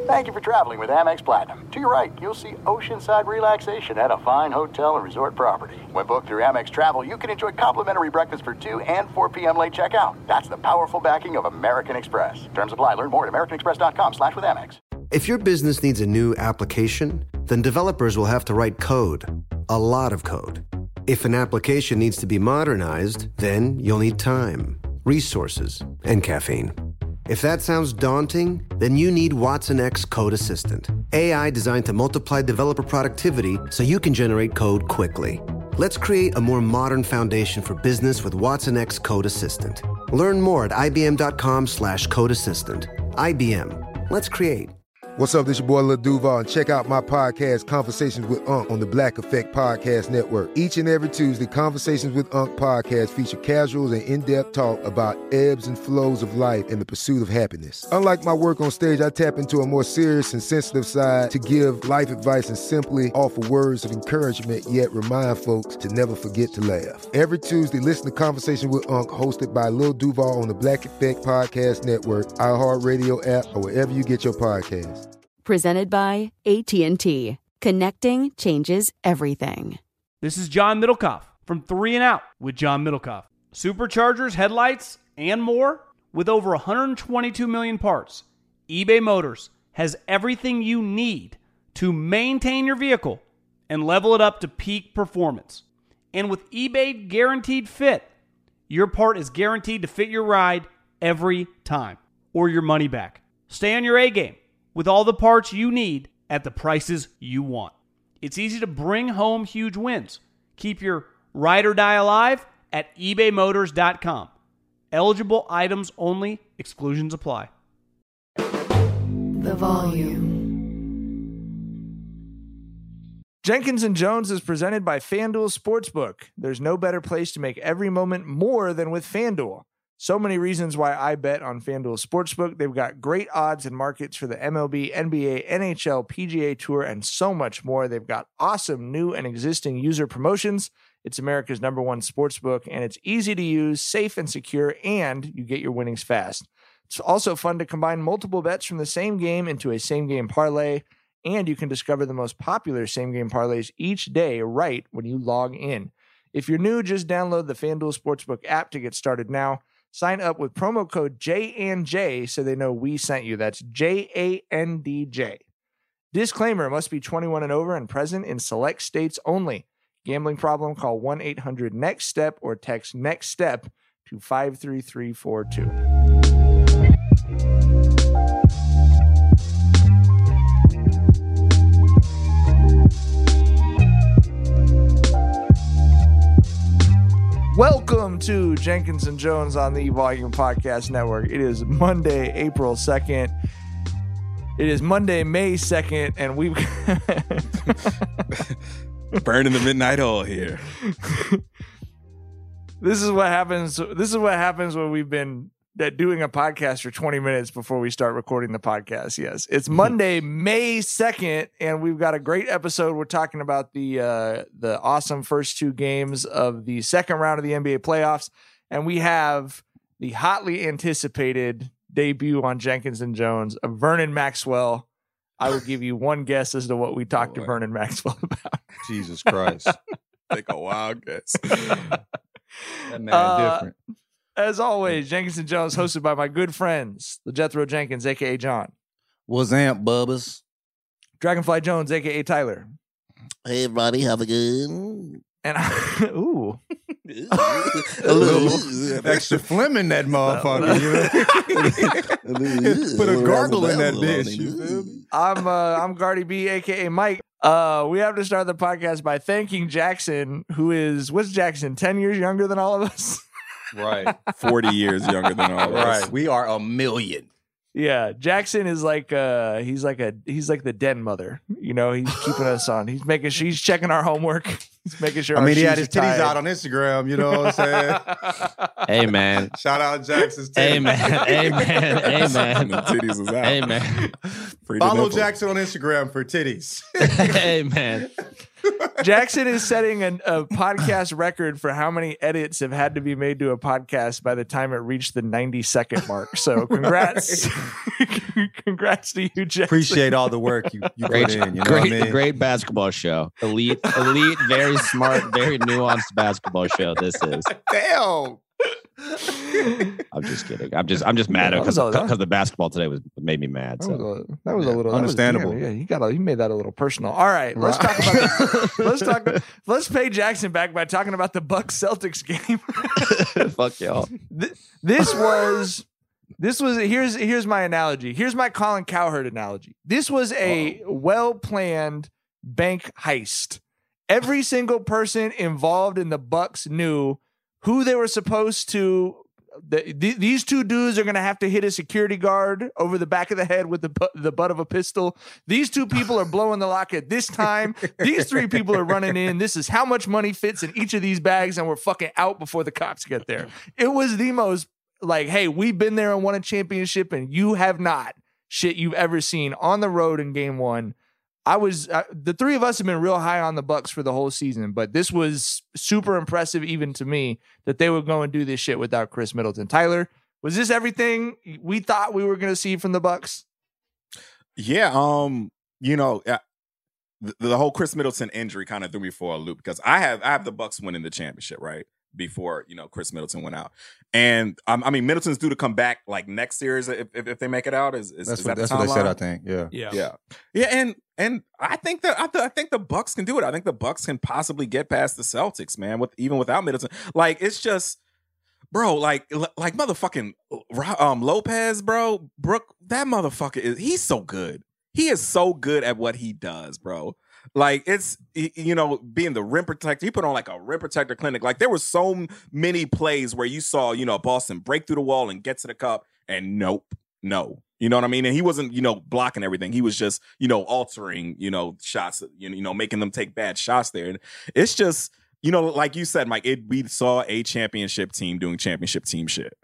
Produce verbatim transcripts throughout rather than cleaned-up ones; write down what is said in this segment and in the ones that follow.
Thank you for traveling with Amex Platinum. To your right, you'll see oceanside relaxation at a fine hotel and resort property. When booked through Amex Travel, you can enjoy complimentary breakfast for two and four p.m. late checkout. That's the powerful backing of American Express. Terms apply. Learn more at americanexpress.com slash with Amex. If your business needs a new application, then developers will have to write code. A lot of code. If an application needs to be modernized, then you'll need time, resources, and caffeine. If that sounds daunting, then you need Watson X Code Assistant. A I designed to multiply developer productivity so you can generate code quickly. Let's create a more modern foundation for business with Watson X Code Assistant. Learn more at ibm.com slash code assistant. I B M. Let's create. What's up, this your boy Lil Duval, and check out my podcast, Conversations with Unc, on the Black Effect Podcast Network. Each and every Tuesday, Conversations with Unc podcast feature casuals and in-depth talk about ebbs and flows of life and the pursuit of happiness. Unlike my work on stage, I tap into a more serious and sensitive side to give life advice and simply offer words of encouragement, yet remind folks to never forget to laugh. Every Tuesday, listen to Conversation with Unc, hosted by Lil Duval on the Black Effect Podcast Network, iHeartRadio app, or wherever you get your podcasts. Presented by A T and T. Connecting changes everything. This is John Middlecoff from Three and Out with John Middlecoff. Superchargers, headlights, and more. With over one hundred twenty-two million parts, eBay Motors has everything you need to maintain your vehicle and level it up to peak performance. And with eBay Guaranteed Fit, your part is guaranteed to fit your ride every time or your money back. Stay on your A game with all the parts you need at the prices you want. It's easy to bring home huge wins. Keep your ride or die alive at ebay motors dot com. Eligible items only. Exclusions apply. The Volume. Jenkins and Jones is presented by FanDuel Sportsbook. There's no better place to make every moment more than with FanDuel. So many reasons why I bet on FanDuel Sportsbook. They've got great odds and markets for the M L B, N B A, N H L, P G A Tour, and so much more. They've got awesome new and existing user promotions. It's America's number one sportsbook, and it's easy to use, safe and secure, and you get your winnings fast. It's also fun to combine multiple bets from the same game into a same-game parlay, and you can discover the most popular same-game parlays each day right when you log in. If you're new, just download the FanDuel Sportsbook app to get started now. Sign up with promo code J and J so they know we sent you. That's J A N D J. Disclaimer, must be twenty-one and over and present in select states only. Gambling problem? Call one eight hundred next step or text NEXTSTEP to five three three four two. Welcome to Jenkins and Jones on the Volume Podcast Network. It is Monday, April second. It is Monday, May second, and we've burning the midnight oil here. This is what happens. This is what happens when we've been doing a podcast for twenty minutes before we start recording the podcast. Yes, it's Monday, May second, and we've got a great episode. We're talking about the uh, the awesome first two games of the second round of the N B A playoffs, and we have the hotly anticipated debut on Jenkins and Jones of Vernon Maxwell. I will give you one guess as to what we talked Boy. to Vernon Maxwell about. Jesus Christ. Take a wild guess. That man uh, different. As always, Jenkins and Jones, hosted by my good friends, the Jethro Jenkins, a k a. John. What's up, Bubbas? Dragonfly Jones, a k a. Tyler. Hey, everybody, have a good... And I, ooh. a little extra phlegm in that motherfucker. You know? Put a gargle in that bitch. You feel me? I'm, uh, I'm Gardy B, a k a. Mike. Uh, we have to start the podcast by thanking Jackson, who is, what's Jackson, ten years younger than all of us? Right. forty years younger than all of us. Right. We are a million. Yeah. Jackson is like uh he's like a he's like the den mother. You know, he's keeping us on. He's making sure he's checking our homework. He's making sure. I our mean, he shoes had his are titties tied. out on Instagram, you know what I'm saying? Hey man. Shout out Jackson's titties. Hey man. Hey man. Hey man. The titties is out. Hey man. Follow Jackson on Instagram for titties. Hey man. Jackson is setting a, a podcast record for how many edits have had to be made to a podcast by the time it reached the ninety second mark. So congrats. Congrats to you, Jackson. Appreciate all the work you, you Great, put in. You know great, what I mean? great basketball show. Elite, elite, very smart, very nuanced basketball show. This is. Damn. I'm just kidding. I'm just, I'm just mad That was all because that. the basketball today was made me mad. That was So. a, that was a little that was- Understandable. damn, yeah, he got a, he made that a little personal. All right, let's talk about the, let's talk let's pay Jackson back by talking about the Bucks Celtics game. Fuck y'all. Th- This was this was here's here's my analogy. Here's my Colin Cowherd analogy. This was a well-planned bank heist. Every single person involved in the Bucks knew who they were supposed to. The, th- these two dudes are going to have to hit a security guard over the back of the head with the bu- the butt of a pistol. These two people are blowing the lock at this time. These three people are running in. This is how much money fits in each of these bags, and we're fucking out before the cops get there. It was the most like, hey, we've been there and won a championship, and you have not. Shit you've ever seen on the road in game one. I was uh, the three of us have been real high on the Bucks for the whole season, but this was super impressive even to me that they would go and do this shit without Chris Middleton. Tyler, was this everything we thought we were going to see from the Bucks? Yeah, um, you know, uh, the, the whole Chris Middleton injury kind of threw me for a loop because I have I have the Bucks winning the championship, right? Before, you know, Chris Middleton went out. And um, I mean, Middleton's due to come back like next series if, if, if they make it out. Is, is, That's is what, that that's the what they said, timeline? I think. Yeah. Yeah. Yeah. Yeah. And and I think that I, th- I think the Bucks can do it. I think the Bucks can possibly get past the Celtics, man, with even without Middleton. Like, it's just, bro, like like motherfucking um Lopez, bro. Brooke, that motherfucker is he's so good. He is so good at what he does, bro. Like, it's, you know, being the rim protector. He put on like a rim protector clinic. Like, there were so many plays where you saw, you know, Boston break through the wall and get to the cup, and nope, no. You know what I mean? And he wasn't, you know, blocking everything. He was just, you know, altering, you know, shots, you know, making them take bad shots there. And it's just, you know, like you said, Mike, it, we saw a championship team doing championship team shit.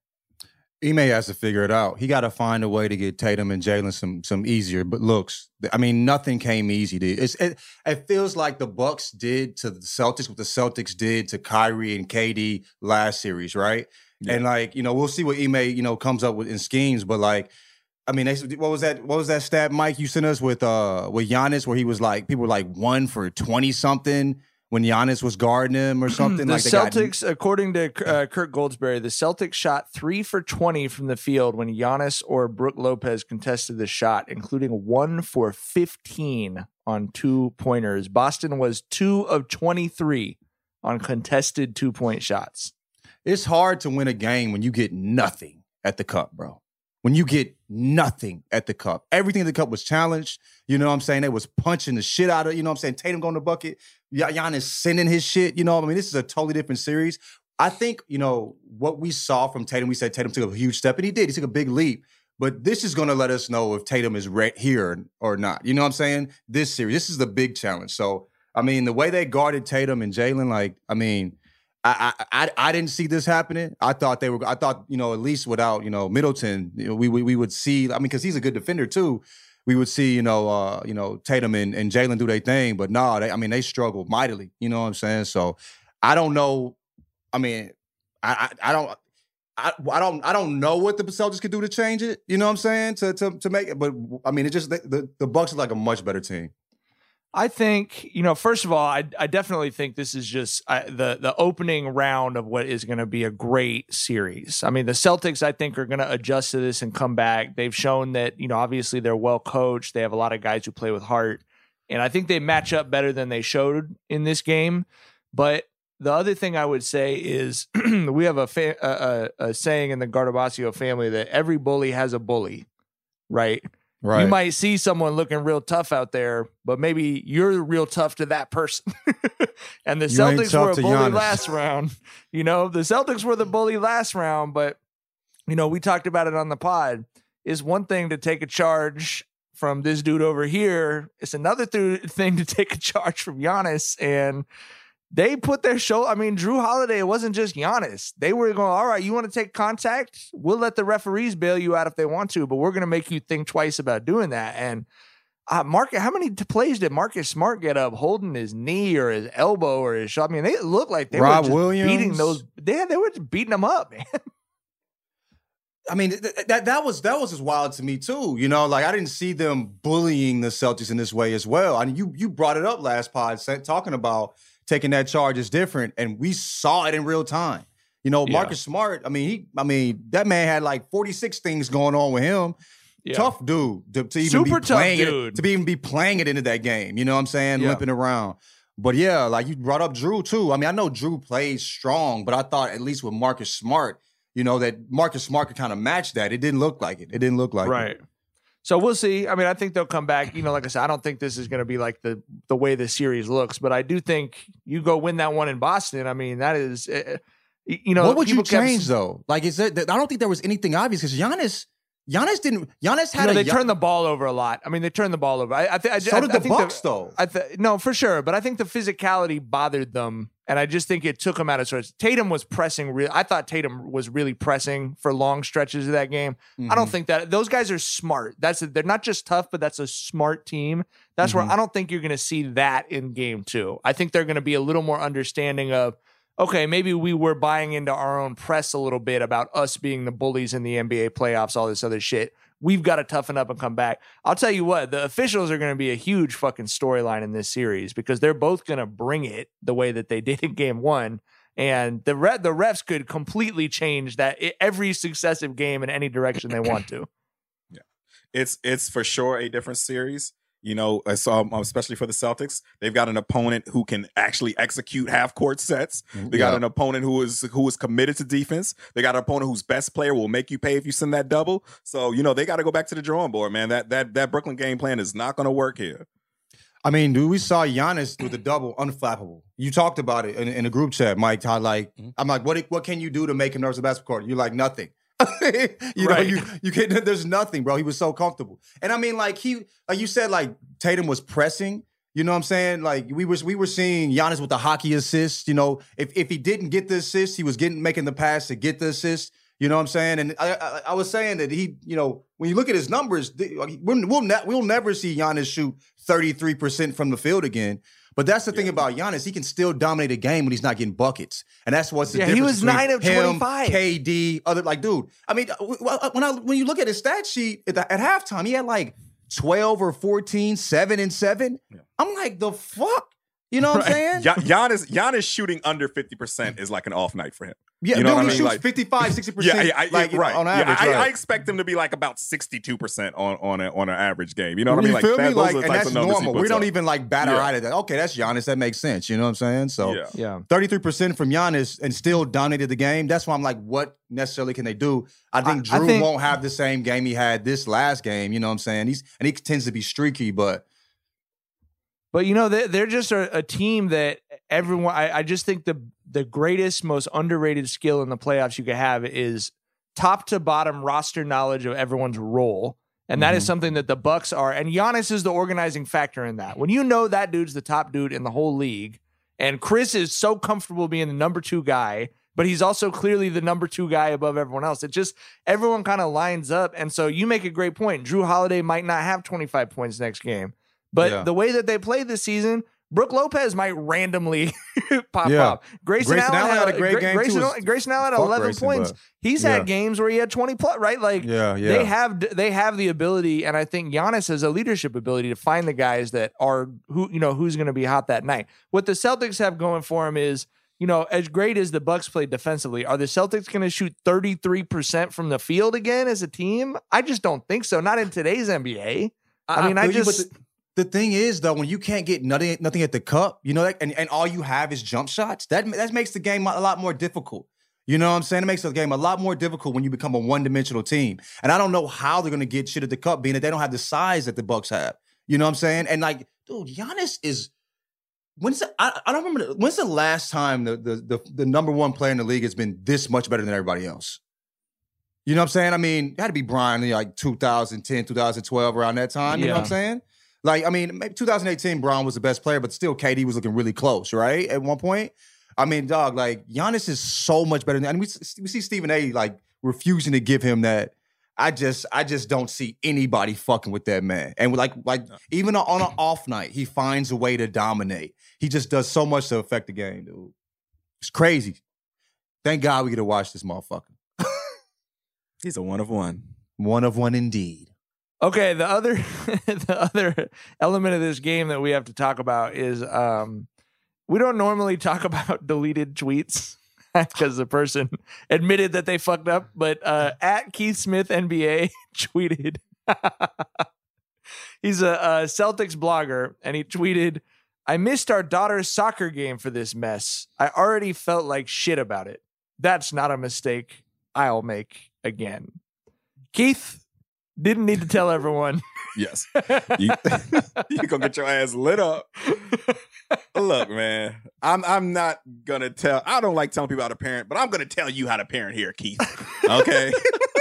Ime has to figure it out. He got to find a way to get Tatum and Jalen some some easier but looks. I mean, nothing came easy. To, it's, it, it feels like the Bucks did to the Celtics what the Celtics did to Kyrie and K D last series, right? Yeah. And like, you know, we'll see what Ime, you know, comes up with in schemes. But like, I mean, they, what was that? What was that stat, Mike? You sent us with uh with Giannis, where he was like, people were like one for twenty something. When Giannis was guarding him or something. The like they Celtics, got... according to uh, Kirk Goldsberry, the Celtics shot three for twenty from the field when Giannis or Brook Lopez contested the shot, including one for fifteen on two pointers. Boston was two of twenty-three on contested two point shots. It's hard to win a game when you get nothing at the cup, bro. When you get nothing at the cup. Everything at the cup was challenged. You know what I'm saying? They was punching the shit out of, you know what I'm saying? Tatum going to the bucket. Giannis sending his shit. You know what I mean? This is a totally different series. I think, you know, what we saw from Tatum, we said Tatum took a huge step, and he did. He took a big leap. But this is going to let us know if Tatum is right here or not. You know what I'm saying? This series. This is the big challenge. So, I mean, the way they guarded Tatum and Jalen, like, I mean, I, I I I didn't see this happening. I thought they were. I thought, you know, at least without, you know, Middleton, you know, we, we we would see. I mean, because he's a good defender too. We would see, you know, uh, you know, Tatum and, and Jalen do their thing. But no, they, I mean, they struggled mightily. You know what I'm saying? So I don't know. I mean, I I, I don't. I, I don't I don't know what the Celtics could do to change it. You know what I'm saying? To to to make it. But I mean, it just the the, the Bucks are like a much better team. I think, you know, first of all, I, I definitely think this is just uh, the the opening round of what is going to be a great series. I mean, the Celtics, I think, are going to adjust to this and come back. They've shown that, you know, obviously they're well coached. They have a lot of guys who play with heart. And I think they match up better than they showed in this game. But the other thing I would say is we have a, fa- a, a, a saying in the Gardabasio family that every bully has a bully, right? Right. You might see someone looking real tough out there, but maybe you're real tough to that person. And the You ain't Celtics tough were a to bully Giannis. last round. You know, the Celtics were the bully last round, but, you know, we talked about it on the pod. It's one thing to take a charge from this dude over here. It's another th- thing to take a charge from Giannis. And they put their show. I mean, Drew Holiday, it wasn't just Giannis. They were going, all right, you want to take contact? We'll let the referees bail you out if they want to, but we're going to make you think twice about doing that. And Uh, Mark, how many t- plays did Marcus Smart get up holding his knee or his elbow or his shot? I mean, they looked like they Rob were just Williams. beating those. They, they were just beating them up, man. I mean, th- that that was that was as wild to me too. You know, like I didn't see them bullying the Celtics in this way as well. I mean, you you brought it up last pod, talking about taking that charge is different, and we saw it in real time. You know, Marcus yeah. Smart. I mean, he. I mean, that man had like forty-six things going on with him. Yeah. Tough dude to, to even Super be playing tough dude. it, to be even be playing it into that game. You know what I'm saying? Yeah. Limping around. But yeah, like you brought up Drew too. I mean, I know Drew plays strong, but I thought at least with Marcus Smart, you know, that Marcus Smart could kind of match that. It didn't look like it. It didn't look like right. it. Right. So we'll see. I mean, I think they'll come back. You know, like I said, I don't think this is going to be like the the way the series looks, but I do think you go win that one in Boston. I mean, that is, uh, you know, what would you change kept, though? Like, is it? I don't think there was anything obvious because Giannis. Giannis didn't. Giannis had. You know, a, they turned the ball over a lot. I mean, they turned the ball over. I, I, th- I so I, did I the think Bucks, the, though. I th- no, for sure. But I think the physicality bothered them, and I just think it took them out of sorts. Tatum was pressing. Re- I thought Tatum was really pressing for long stretches of that game. Mm-hmm. I don't think that those guys are smart. That's a, they're not just tough, but that's a smart team. That's mm-hmm. where I don't think you're going to see that in game two. I think they're going to be a little more understanding of. Okay, maybe we were buying into our own press a little bit about us being the bullies in the N B A playoffs, all this other shit. We've got to toughen up and come back. I'll tell you what, the officials are going to be a huge fucking storyline in this series because they're both going to bring it the way that they did in game one. And the re- the refs could completely change that every successive game in any direction they want to. Yeah, it's it's for sure a different series. You know, I saw, especially for the Celtics, they've got an opponent who can actually execute half court sets. They got yeah. an opponent who is who is committed to defense. They got an opponent whose best player will make you pay if you send that double. So, you know, they got to go back to the drawing board, man. That that that Brooklyn game plan is not going to work here. I mean, dude, we saw Giannis with the double unflappable. You talked about it in, in the group chat, Mike. How like mm-hmm. I'm like, what what can you do to make him nervous at basketball court? You're like nothing. you know, right. you you can't. There's nothing, bro. He was so comfortable, and I mean, like he, like you said, like Tatum was pressing. You know what I'm saying? Like we was we were seeing Giannis with the hockey assist. You know, if if he didn't get the assist, he was getting making the pass to get the assist. You know what I'm saying? And I I, I was saying that he, you know, when you look at his numbers, we'll we'll, ne- we'll never see Giannis shoot thirty-three percent from the field again. But that's the yeah. thing about Giannis. He can still dominate a game when he's not getting buckets. And that's what's the yeah, difference. He was nine of twenty-five. K D, other, like, dude. I mean, when I when you look at his stat sheet at, the, at halftime, he had like twelve or fourteen, seven and seven. Yeah. I'm like, the fuck? You know what right. I'm saying? Giannis, Giannis shooting under fifty percent is like an off night for him. Yeah, you know dude, what he I mean? shoots like, fifty-five, sixty percent yeah, yeah, I, like, right. on average. Yeah, I, right. I expect him to be like about sixty-two percent on on, a, on an average game. You know what you I mean? Feel like, me? That, like, those are and that's normal. We don't up. even like bat our yeah. eye at that. Okay, that's Giannis. That makes sense. You know what I'm saying? So yeah. yeah. thirty-three percent from Giannis and still dominated the game. That's why I'm like, what necessarily can they do? I think I, Drew I think, won't have the same game he had this last game. You know what I'm saying? He's and he tends to be streaky, but But, you know, they're, they're just a, a team that everyone, I, I just think the the greatest, most underrated skill in the playoffs you could have is top to bottom roster knowledge of everyone's role. And that mm-hmm. is something that the Bucks are. And Giannis is the organizing factor in that. When you know that dude's the top dude in the whole league, and Chris is so comfortable being the number two guy, but he's also clearly the number two guy above everyone else. It just, everyone kind of lines up. And so you make a great point. Drew Holiday might not have twenty-five points next game. But yeah. the way that they played this season, Brook Lopez might randomly pop yeah. up. Grayson, Grayson Allen, Allen had a great Gra- game Grayson, too. Grayson Allen had eleven Grayson, points. but, He's yeah. had games where he had twenty plus, right? Like yeah, yeah. they have they have the ability, and I think Giannis has a leadership ability to find the guys that are who you know who's going to be hot that night. What the Celtics have going for them is, you know, as great as the Bucks play defensively, are the Celtics going to shoot thirty-three percent from the field again as a team? I just don't think so. Not in today's N B A. I, I mean, I, I just. The thing is, though, when you can't get nothing, nothing at the cup, you know, that, and, and all you have is jump shots, that that makes the game a lot more difficult. You know what I'm saying? It makes the game a lot more difficult when you become a one-dimensional team. And I don't know how they're going to get shit at the cup, being that they don't have the size that the Bucks have. You know what I'm saying? And like, dude, Giannis is. When's the, I, I don't remember. When's the last time the, the the the number one player in the league has been this much better than everybody else? You know what I'm saying? I mean, it had to be Brian in like two thousand ten, two thousand twelve, around that time. You yeah. know what I'm saying? Like, I mean, maybe two thousand eighteen, Brown was the best player, but still K D was looking really close, right? At one point. I mean, dog, like, Giannis is so much better than, and we, we see Stephen A, like, refusing to give him that I just I just don't see anybody fucking with that man. And like like even on an off night, he finds a way to dominate. He just does so much to affect the game, dude. It's crazy. Thank God we get to watch this motherfucker. He's a one of one. One of one indeed. Okay, the other the other element of this game that we have to talk about is um, we don't normally talk about deleted tweets because the person admitted that they fucked up. But uh, at Keith Smith N B A tweeted, he's a, a Celtics blogger, and he tweeted, "I missed our daughter's soccer game for this mess. I already felt like shit about it. That's not a mistake I'll make again." Keith didn't need to tell everyone. Yes. You, you gonna get your ass lit up. Look, man, I'm I'm not gonna tell. I don't like telling people how to parent, but I'm gonna tell you how to parent here, Keith. Okay.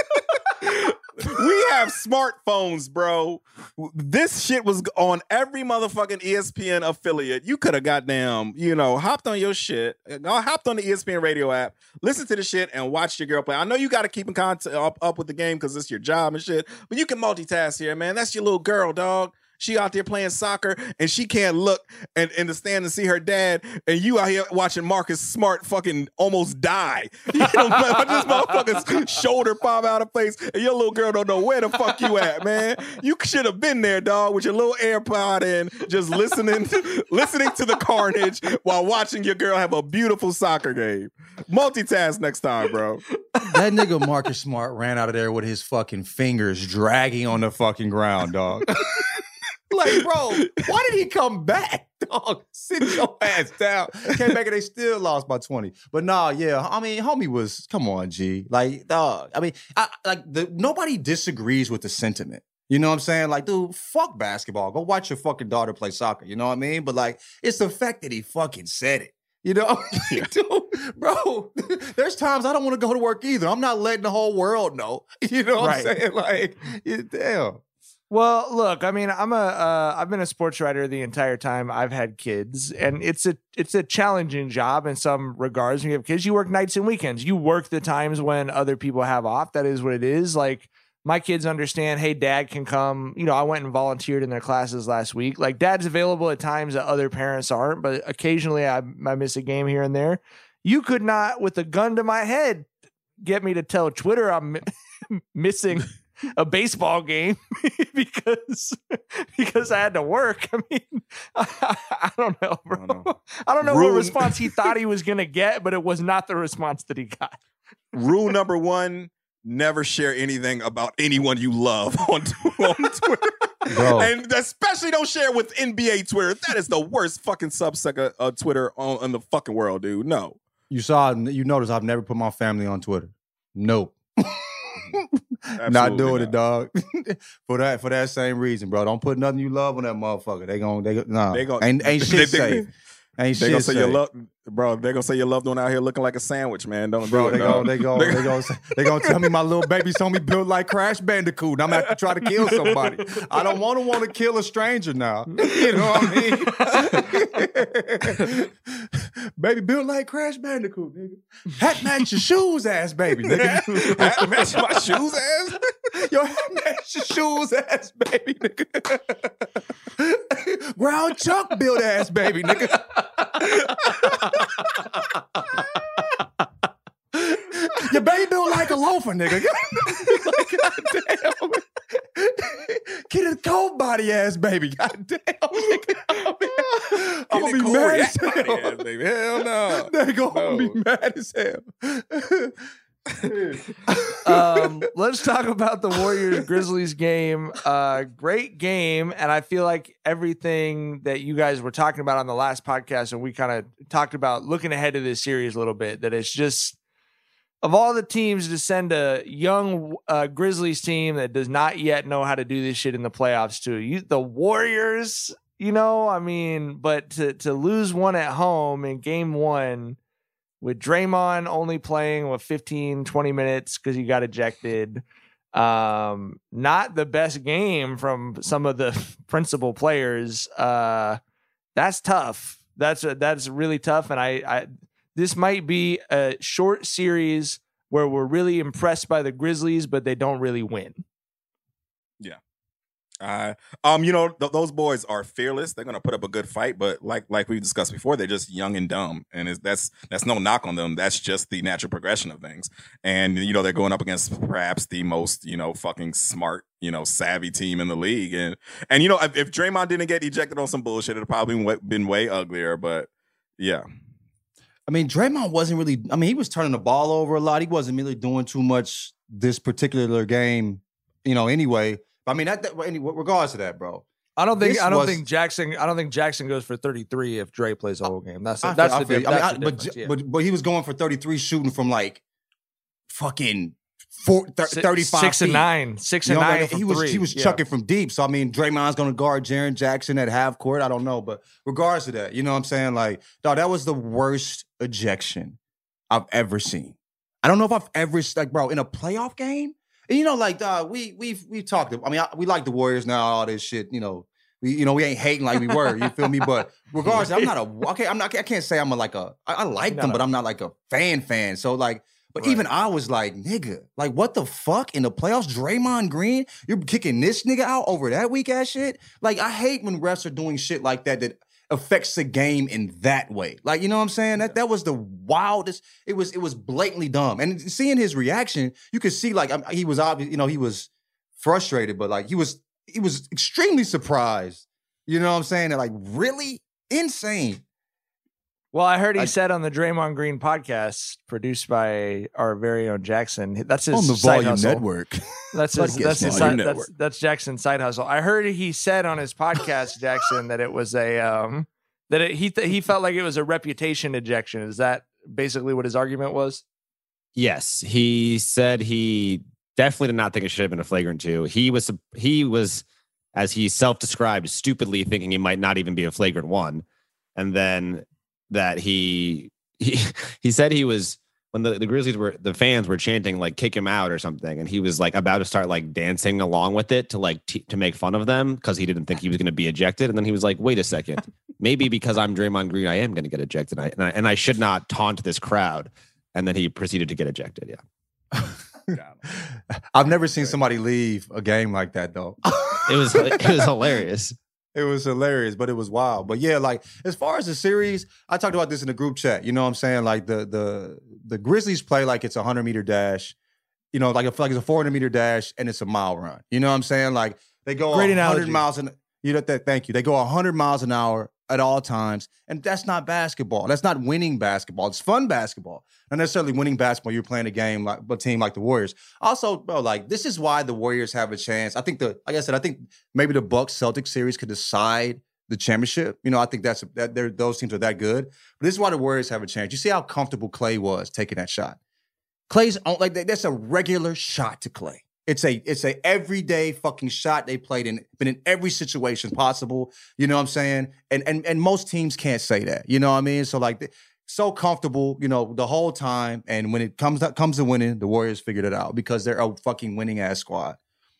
We have smartphones, bro. This shit was on every motherfucking E S P N affiliate. You could have goddamn, you know, hopped on your shit, hopped on the E S P N radio app, listened to the shit, and watched your girl play. I know you got to keep in contact up, up with the game because it's your job and shit, but you can multitask here, man. That's your little girl, dog. She out there playing soccer and she can't look and in the stand and see her dad, and you out here watching Marcus Smart fucking almost die. You know, man, this motherfucker's shoulder pop out of face, and your little girl don't know where the fuck you at, man. You should have been there, dog, with your little AirPod in, just listening, listening to the carnage while watching your girl have a beautiful soccer game. Multitask next time, bro. That nigga Marcus Smart ran out of there with his fucking fingers dragging on the fucking ground, dog. Like, bro, why did he come back? Dog, sit your ass down. Came back and they still lost by twenty. But nah, yeah, I mean, homie was, come on, G. Like, dog, I mean, I, like, the nobody disagrees with the sentiment. You know what I'm saying? Like, dude, fuck basketball. Go watch your fucking daughter play soccer. You know what I mean? But, like, it's the fact that he fucking said it. You know? Yeah. Dude, bro, there's times I don't want to go to work either. I'm not letting the whole world know. You know what Right. I'm saying? Like, yeah, damn. Well, look, I mean, I'm a, uh, I've been a sports writer the entire time I've had kids, and it's a, it's a challenging job in some regards. When you have kids, you work nights and weekends. You work the times when other people have off. That is what it is. Like, my kids understand, hey, dad can come. You know, I went and volunteered in their classes last week. Like, dad's available at times that other parents aren't, but occasionally I, I miss a game here and there. You could not, with a gun to my head, get me to tell Twitter I'm missing a baseball game because because I had to work. I mean, I, I don't know, bro. I don't know, I don't know Rule- what response he thought he was going to get, but it was not the response that he got. Rule number one, never share anything about anyone you love on, on Twitter. Bro. And especially don't share with N B A Twitter. That is the worst fucking subsect of uh, Twitter on, on the fucking world, dude. No. You saw, you notice I've never put my family on Twitter. Nope. Not Absolutely doing not. it, dog. for that, for that same reason, bro. Don't put nothing you love on that motherfucker. They gon' they gon' nah. They gon- ain't ain't they- shit they- safe. Ain't They shit gonna say your safe. love, bro. They gonna say your loved one out here looking like a sandwich, man. Don't Bro, do it, they dog. gon' they gon' They- they gon' they gonna tell me my little baby saw me built like Crash Bandicoot. And I'm gonna have to try to kill somebody. I don't want to want to kill a stranger now. You know what I mean? Baby built like Crash Bandicoot, nigga. Hat match your shoes, ass baby, nigga. Hat match my shoes, ass. Your hat match your shoes, ass baby, nigga. Ground chuck built ass baby, nigga. Your baby built like a loafer, nigga. Like, goddamn. Get a cold body ass baby. Goddamn, nigga. I'm gonna be Cool, mad yeah, as hell. body ass, baby. Hell no. They gonna No. be mad as hell. Um, let's talk about the Warriors Grizzlies game. Uh, great game, and I feel like everything that you guys were talking about on the last podcast, and we kind of talked about looking ahead to this series a little bit. That it's just of all the teams to send a young uh, Grizzlies team that does not yet know how to do this shit in the playoffs to you, the Warriors. You know, I mean, but to to lose one at home in game one, with Draymond only playing with fifteen, twenty minutes because he got ejected. Um, not the best game from some of the principal players. Uh, that's tough. That's a, that's really tough. And I, I, this might be a short series where we're really impressed by the Grizzlies, but they don't really win. Yeah. Uh, um, you know, th- those boys are fearless. They're gonna put up a good fight, but like like we discussed before, they're just young and dumb, and it's, that's that's no knock on them. That's just the natural progression of things. And you know, they're going up against perhaps the most you know fucking smart, you know, savvy team in the league. And and you know, if, if Draymond didn't get ejected on some bullshit, it'd probably been, been way uglier. But yeah. I mean, Draymond wasn't really. I mean, he was turning the ball over a lot. He wasn't really doing too much this particular game, you know. Anyway. I mean, that, that regardless of that, bro. I don't think This I don't was- think Jackson. I don't think Jackson goes for thirty-three if Dre plays the whole game. That's I that's feel- the, I feel- diff- I mean, that's I- the but, difference. Yeah. but but he was going for thirty-three, shooting from like fucking four, thir- Si- thirty-five six and feet. nine, six You and know, nine. like, from he was three. he was Yeah. chucking from deep. So I mean, Draymond's gonna guard Jaren Jackson at half court. I don't know, but regardless of that, you know what I'm saying? Like, dog, that was the worst ejection I've ever seen. I don't know if I've ever like, bro, in a playoff game. And you know, like, dog, we we've we've talked. I mean, I, we like the Warriors now, all this shit. You know, we you know we ain't hating like we were. You feel me? But regardless, I'm not a okay. I'm not. I can't say I'm a like a. I, I like You're them, not but a- I'm not like a fan fan. So like. But Right. even I was like, nigga, like what the fuck in the playoffs? Draymond Green, you're kicking this nigga out over that weak ass shit. Like I hate when refs are doing shit like that that affects the game in that way. Like you know what I'm saying? That that was the wildest. It was it was blatantly dumb. And seeing his reaction, you could see like I'm, he was obvious. You know he was frustrated, but like he was he was extremely surprised. You know what I'm saying? And like really insane. Well, I heard he I- said on the Draymond Green podcast, produced by our very own Jackson. That's his On the side Volume hustle. Network. That's his, Podcast that's his Volume side, Network. that's, that's Jackson's side hustle. I heard he said on his podcast, Jackson, that it was a um that it, he th- he felt like it was a reputation ejection. Is that basically what his argument was? Yes, he said he definitely did not think it should have been a flagrant two. He was he was, as he self-described, stupidly thinking it might not even be a flagrant one, and then that he he he said he was when the, the Grizzlies were the fans were chanting like kick him out or something, and he was like about to start like dancing along with it to like t- to make fun of them because he didn't think he was going to be ejected, and then he was like, wait a second, maybe because I'm Draymond Green, I am going to get ejected, and I, and I and I should not taunt this crowd, and then he proceeded to get ejected. Yeah. I've never seen somebody leave a game like that though. It was it was hilarious. It was hilarious, but it was wild. But yeah, like as far as the series, I talked about this in the group chat. You know what I'm saying? Like the the the Grizzlies play like it's a hundred meter dash. You know, like, a, like it's a four hundred meter dash and it's a mile run. You know what I'm saying? Like they go Great a hundred analogy. miles an you know that. Thank you. They go a hundred miles an hour at all times, and that's not basketball. That's not winning basketball. It's fun basketball. Not necessarily winning basketball. You're playing a game like a team like the Warriors. Also, bro, like this is why the Warriors have a chance. I think the like I said, I think maybe the Bucks Celtics series could decide the championship. You know, I think that's that. They're, those teams are that good. But this is why the Warriors have a chance. You see how comfortable Clay was taking that shot. Clay's on, like that's a regular shot to Clay. It's a it's a everyday fucking shot they played in, been in every situation possible. You know what I'm saying? And and and most teams can't say that. You know what I mean? So like th- so comfortable, you know, the whole time. And when it comes to, comes to winning, the Warriors figured it out because they're a fucking winning ass squad.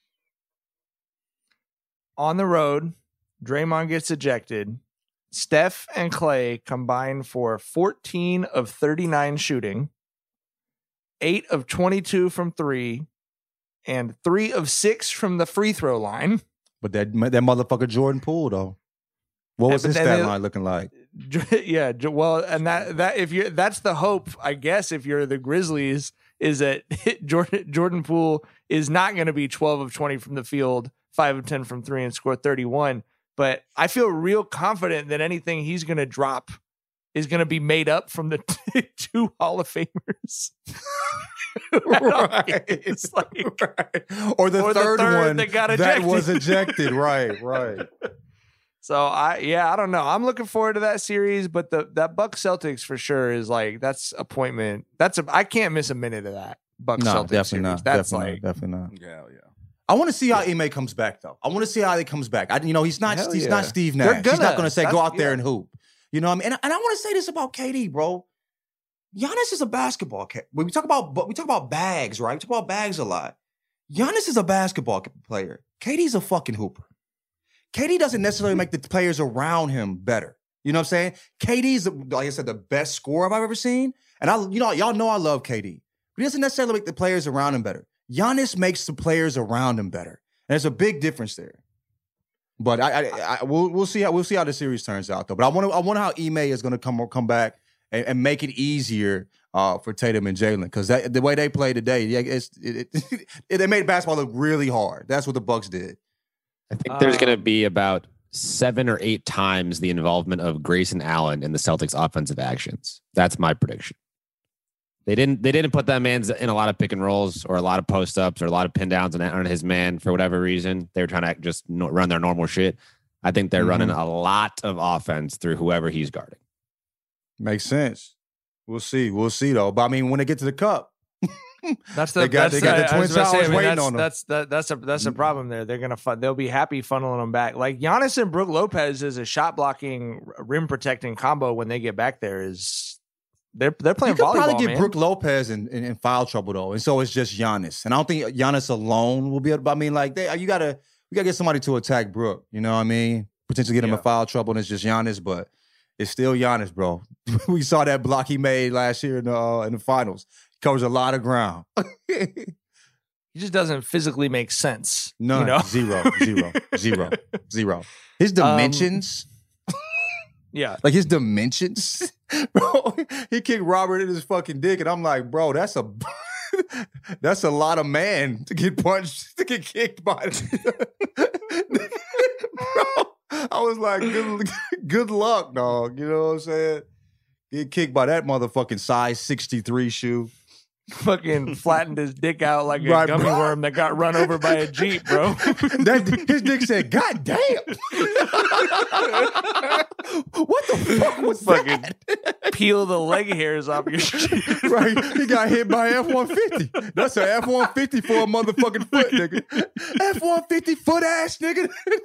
On the road, Draymond gets ejected. Steph and Clay combine for fourteen of thirty-nine shooting, eight of twenty-two from three, and three of six from the free throw line. But that that motherfucker Jordan Poole though, what was And- his and stat they- line looking like? Yeah, j- well, and that that if you that's the hope, I guess, if you're the Grizzlies, is that Jordan Jordan Poole is not going to be twelve of twenty from the field, five of ten from three, and score thirty-one. But I feel real confident that anything he's going to drop is going to be made up from the two Hall of Famers. Right. It's like, Right. Or the, Or the third, third one that got that ejected. was ejected. Right, right. So I yeah, I don't know. I'm looking forward to that series, but the that Bucks Celtics for sure is like that's appointment. That's a I can't miss a minute of that Bucks No, Celtics definitely series. not. That's definitely like not. Definitely not. Yeah, yeah. I want to see how Ime comes back though. I want to see how he comes back. I, you know, he's not Hell he's yeah. not Steve They're Nash. He's not gonna. going to say go That's- out there yeah. and hoop. You know what I mean? And, and I want to say this about K D, bro. Giannis is a basketball ca- when we talk about but we talk about bags, right? We talk about bags a lot. Giannis is a basketball player. K D's a fucking hooper. K D doesn't necessarily make the players around him better. You know what I'm saying? K D's, like I said, the best scorer I've ever seen. And I, you know, y'all know I love K D. but he doesn't necessarily make the players around him better. Giannis makes the players around him better. And there's a big difference there. But I, I, I we'll we'll see how we'll see how the series turns out though. But I want to I wonder how Ime is going to come come back and, and make it easier uh, for Tatum and Jalen, because the way they play today, yeah, it's it, it, it, they made basketball look really hard. That's what the Bucks did. I think there's Um, going to be about seven or eight times the involvement of Grayson Allen in the Celtics' offensive actions. That's my prediction. They didn't they didn't put that man in a lot of pick and rolls or a lot of post ups or a lot of pin downs on, on his man for whatever reason. They were trying to just no, run their normal shit. I think they're Mm-hmm. running a lot of offense through whoever he's guarding. Makes sense. We'll see. We'll see though. But I mean, when they get to the cup, That's the They got- that's they got the I Twin was about to say, Towers I mean, waiting that's, on them. That's that, that's a that's a problem there. They're gonna fun, they'll be happy funneling them back. Like Giannis and Brook Lopez is a shot blocking, rim protecting combo when they get back there. Is they're they're playing you could volleyball, probably get man. Brook Lopez in, in, in foul trouble though, and so it's just Giannis. And I don't think Giannis alone will be able. I mean, like they, you gotta you gotta get somebody to attack Brook. You know what I mean? Potentially get him Yeah. in foul trouble, and it's just Giannis, but it's still Giannis, bro. We saw that block he made last year in the uh, in the finals. Covers a lot of ground. He just doesn't physically make sense. None. You know? Zero. Zero. Zero. Zero. His Um, dimensions. Yeah. Like his dimensions, bro. He kicked Robert in his fucking dick, and I'm like, bro, that's a that's a lot of man to get punched, to get kicked by. Bro, I was like, good, good luck, dog. You know what I'm saying? Get kicked by that motherfucking size sixty-three shoe. Fucking flattened his dick out like a Right, gummy bro. worm that got run over by a Jeep, bro. That, his dick said, God damn. What the fuck was Fucking that? peel the leg hairs off your shit. Right, he got hit by F one fifty. That's an F one fifty for a motherfucking foot, nigga. F one fifty foot ass, nigga.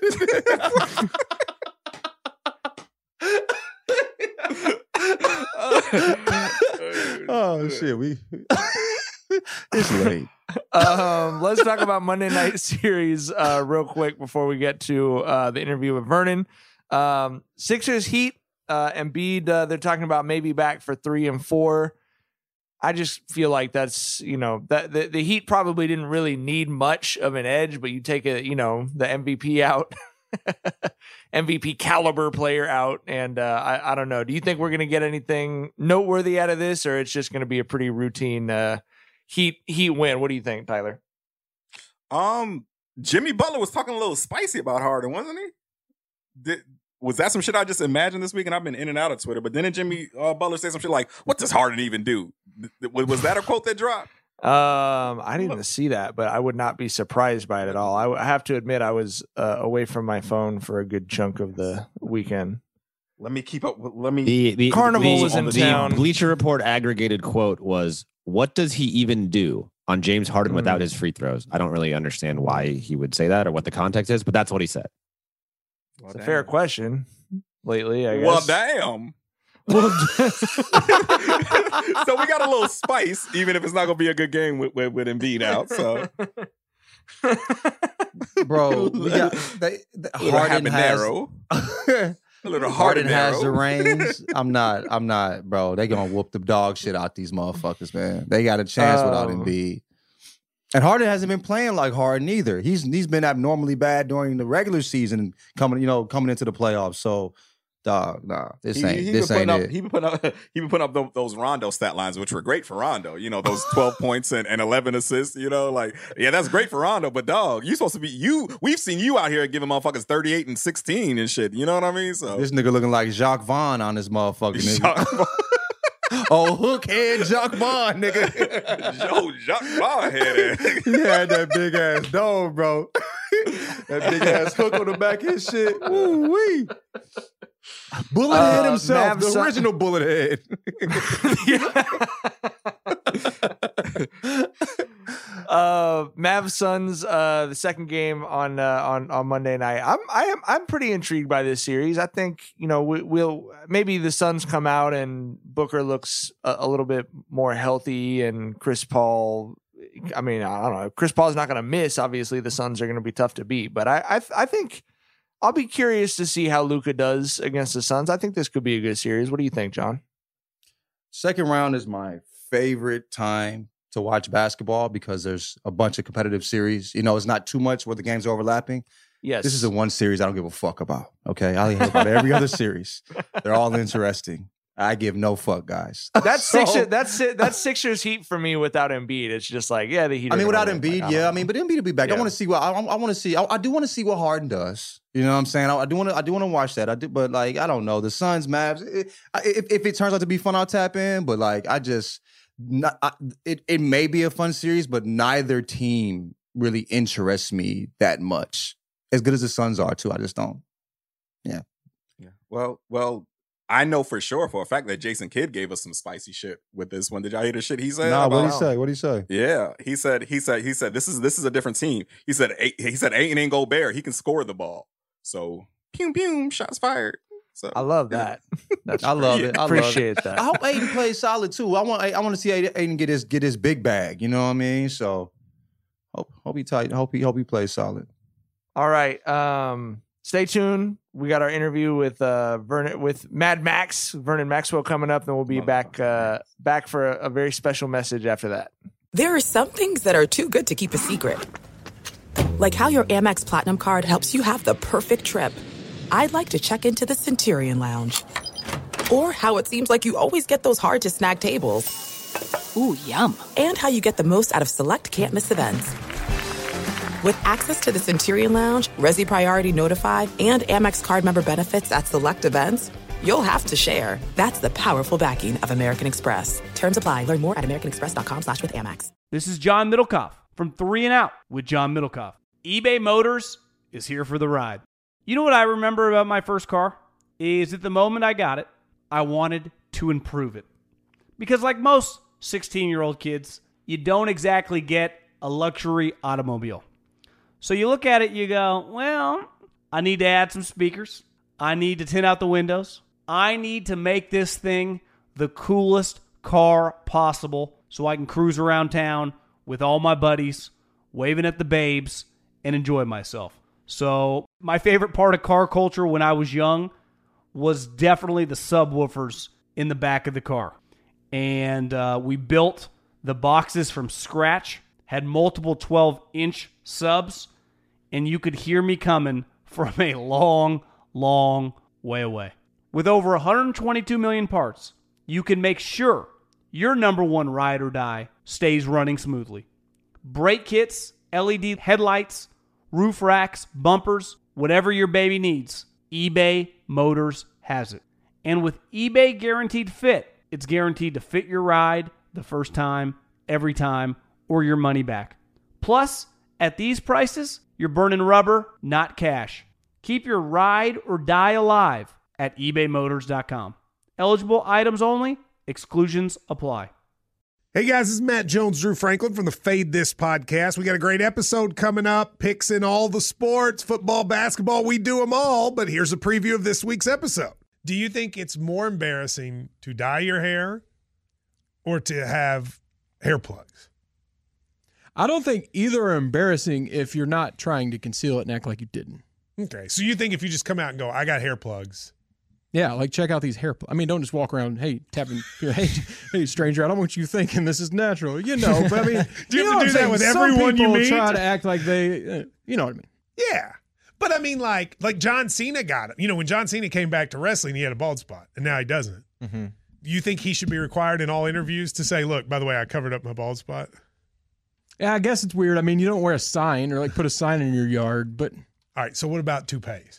Oh shit, we it's late. um, let's talk about Monday Night Series uh, real quick before we get to uh, the interview with Vernon. Um, Sixers Heat, uh, Embiid, uh, they're talking about maybe back for three and four. I just feel like that's, you know, that the, the Heat probably didn't really need much of an edge, but you take a, you know, the M V P out, M V P caliber player out, and uh, I, I don't know. Do you think we're going to get anything noteworthy out of this, or it's just going to be a pretty routine uh, Heat Heat win? What do you think, Tyler? Um, Jimmy Butler was talking a little spicy about Harden, wasn't he? Did, was that some shit I just imagined this week? And I've been in and out of Twitter, but didn't Jimmy uh, Butler say some shit like, "What does Harden even do?" Was, was that a quote that dropped? Um, I didn't see that, but I would not be surprised by it at all. I, w- I have to admit, I was uh, away from my phone for a good chunk of the weekend. Let me keep up. Let me. The, the Carnival the, was in the town. Bleacher Report aggregated quote was, "What does he even do on James Harden Mm. without his free throws?" I don't really understand why he would say that or what the context is, but that's what he said. Well, It's a damn. fair question. Lately, I guess. Well, damn. Well, So we got a little spice, even if it's not going to be a good game with, with, with Embiid out. So Bro, we got they, the, a little Harden has habanero. A little Harden has the habanero. reins. I'm not, I'm not, bro. They gonna whoop the dog shit out these motherfuckers, man. They got a chance without Um, Embiid. And Harden hasn't been playing like Harden either. He's he's been abnormally bad during the regular season, coming, you know, coming into the playoffs. So, dog, nah, this He, ain't he this been ain't putting up, it. he been putting up he been putting up those, those Rondo stat lines, which were great for Rondo. You know, those twelve points and, and eleven assists. You know, like yeah, that's great for Rondo. But dog, you supposed to be you. We've seen you out here giving motherfuckers thirty-eight and sixteen and shit. You know what I mean? So This nigga looking like Jacques Vaughn on this motherfucker, nigga. Jacques- Oh, hookhead Jacques Vaughn, nigga. Yo, Jacques Vaughn had it. He had that big ass dome, bro. That big ass hook on the back of his shit. Woo wee. Bullet Uh, head himself, Mav the Sun- original bullet head. uh, Mavs Suns, uh, the second game on uh, on on Monday night. I'm I am I'm pretty intrigued by this series. I think you know we, we'll maybe the Suns come out and Booker looks a, a little bit more healthy, and Chris Paul. I mean, I don't know. Chris Paul's not going to miss. Obviously, the Suns are going to be tough to beat, but I I, I think. I'll be curious to see how Luka does against the Suns. I think this could be a good series. What do you think, John? Second round is my favorite time to watch basketball because there's a bunch of competitive series. You know, it's not too much where the games are overlapping. Yes. This is the one series I don't give a fuck about. Okay. I hear about every other series. They're all interesting. I give no fuck, guys. That's So- Sixers. That's that's Sixers Heat for me without Embiid. It's just like, yeah, the Heat. I are mean, gonna without win. Embiid, Like, yeah. I don't mean, know. but Embiid will be back. I Yeah. want to see what I, I want to see. I, I do want to see what Harden does. You know what I'm saying? I, I do want to. I do want to watch that. I do, but like, I don't know. The Suns, Mavs. It, if, if it turns out to be fun, I'll tap in. But like, I just, not, I, it it may be a fun series, but neither team really interests me that much. As good as the Suns are, too. I just don't. Yeah. Yeah. Well, well, I know for sure for a fact that Jason Kidd gave us some spicy shit with this one. Did y'all hear the shit he said? Nah, what'd he about- say? What'd he say? Yeah, he said, he said, he said, this is this is a different team. He said, he said, Ayton ain't Gobert. He can score the ball. So, pew pew, shots fired. So I love yeah. that. That's I love great. it. I love it. Appreciate that. I hope Aiden plays solid too. I want I want to see Aiden Aiden get his get his big bag. You know what I mean? So hope hope he tight. Hope he hope he plays solid. All right. Um, stay tuned. We got our interview with uh Vernon with Mad Max, Vernon Maxwell coming up, and we'll be back uh back for a, a very special message after that. There are some things that are too good to keep a secret. Like how your Amex Platinum card helps you have the perfect trip. I'd like to check into the Centurion Lounge. Or how it seems like you always get those hard-to-snag tables. Ooh, yum. And how you get the most out of select can't-miss events. With access to the Centurion Lounge, Resi Priority Notified, and Amex card member benefits at select events, you'll have to share. That's the powerful backing of American Express. Terms apply. Learn more at americanexpress.com slash with Amex. This is John Middlecoff from Three and Out with John Middlecoff. eBay Motors is here for the ride. You know what I remember about my first car? Is at the moment I got it, I wanted to improve it. Because like most sixteen-year-old kids, you don't exactly get a luxury automobile. So you look at it, you go, well, I need to add some speakers. I need to tint out the windows. I need to make this thing the coolest car possible so I can cruise around town with all my buddies, waving at the babes, and enjoy myself. So my favorite part of car culture when I was young was definitely the subwoofers in the back of the car. And uh, we built the boxes from scratch, had multiple twelve-inch subs, and you could hear me coming from a long, long way away. With over one hundred twenty-two million parts, you can make sure your number one ride or die stays running smoothly. Brake kits, L E D headlights, roof racks, bumpers, whatever your baby needs, eBay Motors has it. And with eBay Guaranteed Fit, it's guaranteed to fit your ride the first time, every time, or your money back. Plus, at these prices, you're burning rubber, not cash. Keep your ride or die alive at ebay motors dot com. Eligible items only. Exclusions apply. Hey guys, this is Matt Jones, Drew Franklin from the Fade This podcast. We got a great episode coming up, picks in all the sports, football, basketball, we do them all, but here's a preview of this week's episode. Do you think it's more embarrassing to dye your hair or to have hair plugs? I don't think either are embarrassing if you're not trying to conceal it and act like you didn't. Okay, so you think if you just come out and go, I got hair plugs. Yeah, like check out these hair. Pl- I mean, don't just walk around, hey, tapping, hey, hey, stranger, I don't want you thinking this is natural, you know. But I mean, do you, you have know to do that saying? with Some everyone you people meet? try to act like they, uh, you know what I mean? Yeah. But I mean, like, like John Cena got it. You know, when John Cena came back to wrestling, he had a bald spot, and now he doesn't. Mm-hmm. You think he should be required in all interviews to say, look, by the way, I covered up my bald spot? Yeah, I guess it's weird. I mean, you don't wear a sign or like put a sign in your yard, but. All right, so what about toupees?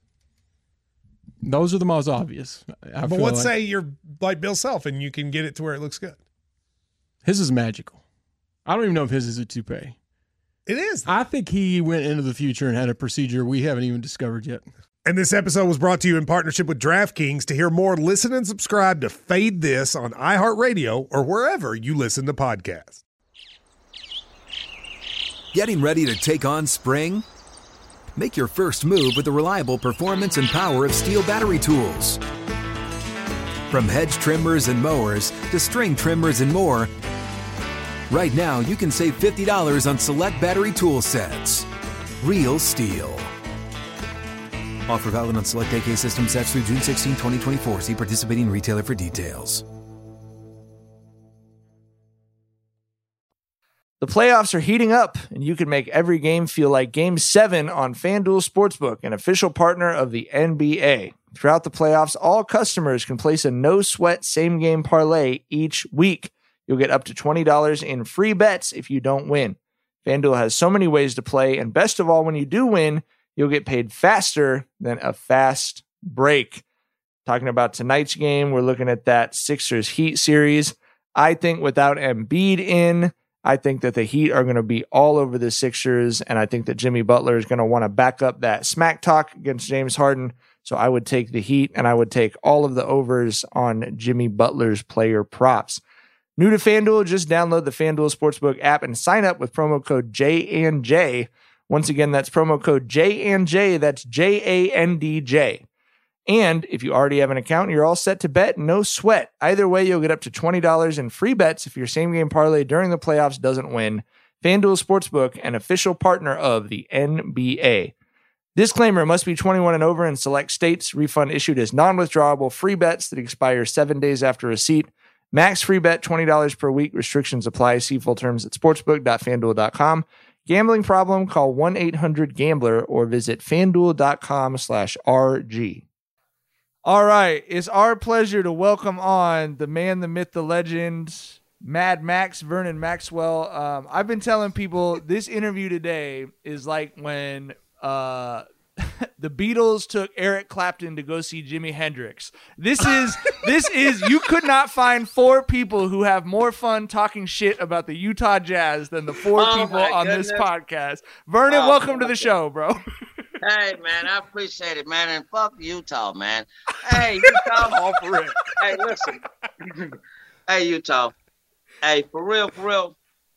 Those are the most obvious. I but feel let's like. say you're like Bill Self and you can get it to where it looks good. His is magical. I don't even know if his is a toupee. It is. I think he went into the future and had a procedure we haven't even discovered yet. And this episode was brought to you in partnership with DraftKings. To hear more, listen and subscribe to Fade This on iHeartRadio or wherever you listen to podcasts. Getting ready to take on spring? Make your first move with the reliable performance and power of Steel battery tools. From hedge trimmers and mowers to string trimmers and more, right now you can save fifty dollars on select battery tool sets. Real Steel. Offer valid on select A K system sets through June sixteenth, twenty twenty-four. See participating retailer for details. The playoffs are heating up, and you can make every game feel like Game seven on FanDuel Sportsbook, an official partner of the N B A. Throughout the playoffs, all customers can place a no-sweat same-game parlay each week. You'll get up to twenty dollars in free bets if you don't win. FanDuel has so many ways to play, and best of all, when you do win, you'll get paid faster than a fast break. Talking about tonight's game, we're looking at that Sixers Heat series. I think without Embiid in, I think that the Heat are going to be all over the Sixers, and I think that Jimmy Butler is going to want to back up that smack talk against James Harden. So I would take the Heat, and I would take all of the overs on Jimmy Butler's player props. New to FanDuel, just download the FanDuel Sportsbook app and sign up with promo code J and J. Once again, that's promo code J and J. That's J A N D J. And if you already have an account, you're all set to bet. No sweat. Either way, you'll get up to twenty dollars in free bets if your same-game parlay during the playoffs doesn't win. FanDuel Sportsbook, an official partner of the N B A. Disclaimer, must be twenty-one and over in select states. Refund issued as non-withdrawable free bets that expire seven days after receipt. Max free bet twenty dollars per week. Restrictions apply. See full terms at sportsbook dot fanduel dot com. Gambling problem? Call one eight hundred gambler or visit fanduel dot com slash R G. All right, it's our pleasure to welcome on the man, the myth, the legend, Mad Max, Vernon Maxwell. Um, I've been telling people this interview today is like when uh, the Beatles took Eric Clapton to go see Jimi Hendrix. This is this is you could not find four people who have more fun talking shit about the Utah Jazz than the four Oh, people my on goodness. this podcast. Vernon, Oh, welcome to my the show, bro. Hey, man, I appreciate it, man. And fuck Utah, man. Hey, Utah. All for it. Hey, listen. Hey, Utah. Hey, for real, for real.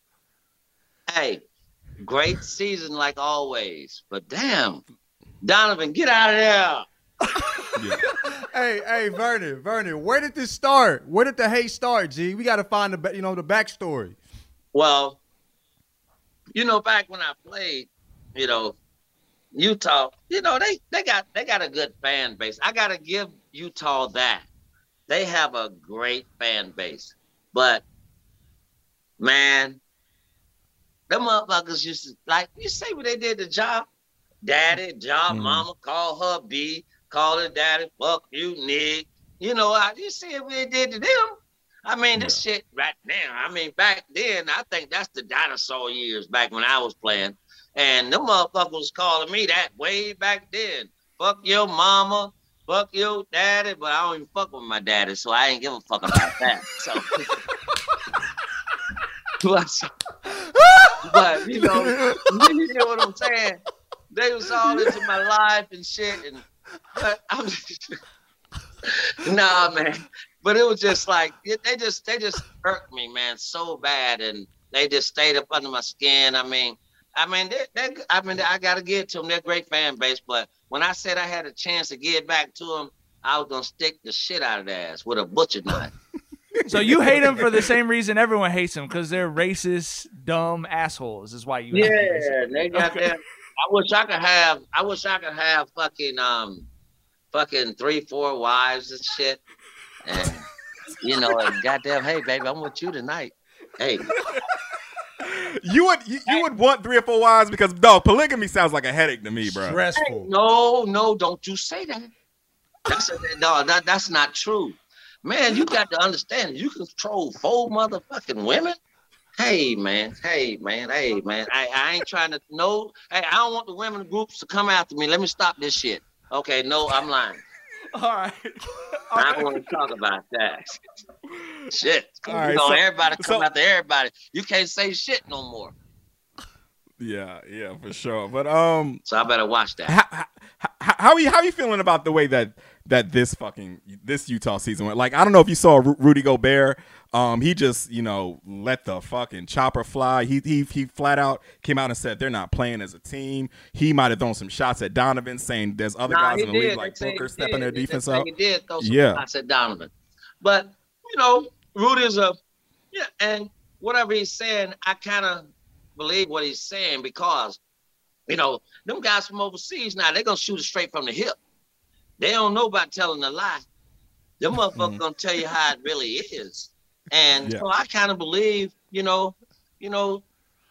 Hey, great season like always. But damn, Donovan, get out of there. Hey, hey, Vernon, Vernon, where did this start? Where did the hate start, G? We got to find the, ba- you know, the backstory. Well, you know, back when I played, you know, Utah, you know, they they got they got a good fan base. I gotta give Utah that. They have a great fan base. But man, them motherfuckers used to, like, you say what they did to Ja? Daddy, Ja, Mhm. mama, call her B, call her daddy, fuck you, Nick. You know, I you see what they did to them. I mean, this shit right now. I mean, back then, I think that's the dinosaur years back when I was playing. And them motherfuckers was calling me that way back then. Fuck your mama, fuck your daddy, but I don't even fuck with my daddy, so I ain't give a fuck about that. So, but, but you know, you know what I'm saying? They was all into my life and shit, and but I'm nah, man. But it was just like they just they just hurt me, man, so bad, and they just stayed up under my skin. I mean. I mean, they, they, I mean, I got to give it to them. They're a great fan base. But when I said I had a chance to give back to them, I was going to stick the shit out of their ass with a butcher knife. So you hate them for the same reason everyone hates them, because they're racist, dumb assholes. Is why you hate Yeah, them. they got Okay. that. I wish I could have, I wish I could have fucking, um, fucking three, four wives and shit. And, you know, and goddamn, hey, baby, I'm with you tonight. Hey. You would you, you would want three or four wives because dog polygamy sounds like a headache to me, bro. Stressful. No, no, don't you say that. That's a, no, that, that's not true. Man, you got to understand, you control four motherfucking women. Hey, man. Hey, man. Hey, man. I, I ain't trying to know. Hey, I don't want the women groups to come after me. Let me stop this shit. Okay, no, I'm lying. All right. I don't want to talk about that. Shit. All You right, know, so- everybody come so- after everybody. You can't say shit no more. Yeah, yeah, for sure. But um, so I better watch that. How, how, how are you? How are you feeling about the way that that this fucking this Utah season went? Like, I don't know if you saw Ru- Rudy Gobert. Um, he just you know let the fucking chopper fly. He he he flat out came out and said they're not playing as a team. He might have thrown some shots at Donovan, saying there's other Nah, guys he in the league did. like They say Booker he stepping their did. They defense say out. He did throw some Yeah. shots at Donovan. But, you know, Rudy's a, yeah, and whatever he's saying, I kind of believe what he's saying because, you know, them guys from overseas now, they're going to shoot it straight from the hip. They don't know about telling a lie. Them motherfuckers Mm-hmm. going to tell you how it really is. And Yeah. so I kind of believe, you know, you know,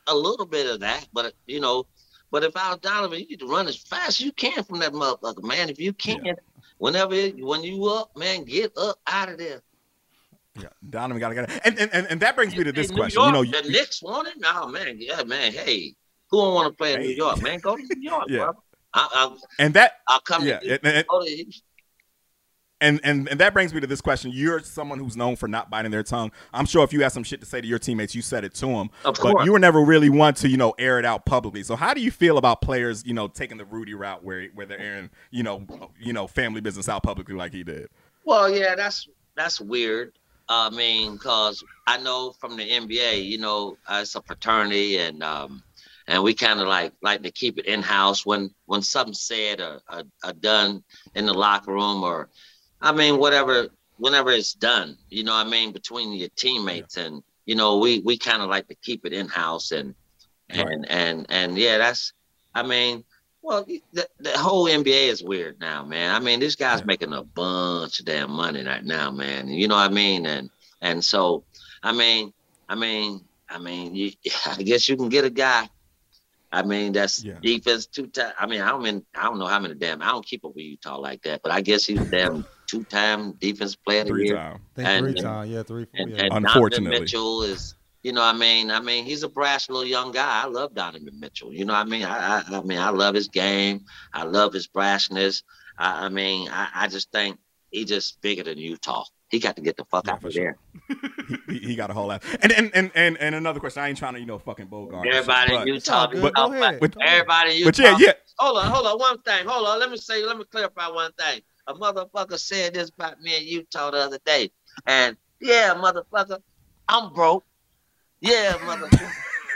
a little bit of that, but you know, but if I was Donovan, you need to run as fast as you can from that motherfucker, man. If you can, yeah. whenever when you up, man, get up out of there. Yeah, Donovan got to get it. And, and and that brings me to this New question. York, you know, the Knicks want it? No, man. Yeah, man. Hey, who don't want to play in hey. New York, man? Go to New York, yeah. bro. I, I, and that, I'll come yeah, to, and, and, go to And, and and that brings me to this question. You're someone who's known for not biting their tongue. I'm sure if you had some shit to say to your teammates, you said it to them. Of but course. you were never really one to, you know, air it out publicly. So how do you feel about players, you know, taking the Rudy route where where they're airing, you know, you know, family business out publicly like he did? Well, yeah, that's that's weird. I mean, because I know from the N B A, you know, uh, it's a fraternity, and um, and we kind of like like to keep it in house when when something's said or, or, or done in the locker room, or I mean, whatever, whenever it's done, you know what I mean, between your teammates. Yeah. And, you know, we, we kind of like to keep it in house and, and, right. and, and, and yeah, that's, I mean, well, the, the whole N B A is weird now, man. I mean, this guy's yeah. making a bunch of damn money right now, man. You know what I mean? And, and so, I mean, I mean, I mean, you, I guess you can get a guy. I mean, that's yeah. defense two times. I mean, I don't mean, I don't know how many damn, I don't keep up with Utah like that, but I guess he's damn two-time defense player of the year. Time. I think and, three time, yeah, three. And, yeah. and Unfortunately, Donovan Mitchell is, you know what I mean? I mean, he's a brash little young guy. I love Donovan Mitchell. You know what I mean? I, I, I mean, I love his game. I love his brashness. I, I mean, I, I just think he's just bigger than Utah. He got to get the fuck yeah, out of sure. there. he, he got a whole lot. And and, and and and another question. I ain't trying to, you know, fucking Bogart. Everybody in Utah. But, but, but, everybody in Utah. But yeah, yeah. Hold on, hold on. One thing. Hold on. Let me say, let me clarify one thing. A motherfucker said this about me in Utah the other day. And yeah, motherfucker, I'm broke. Yeah, motherfucker.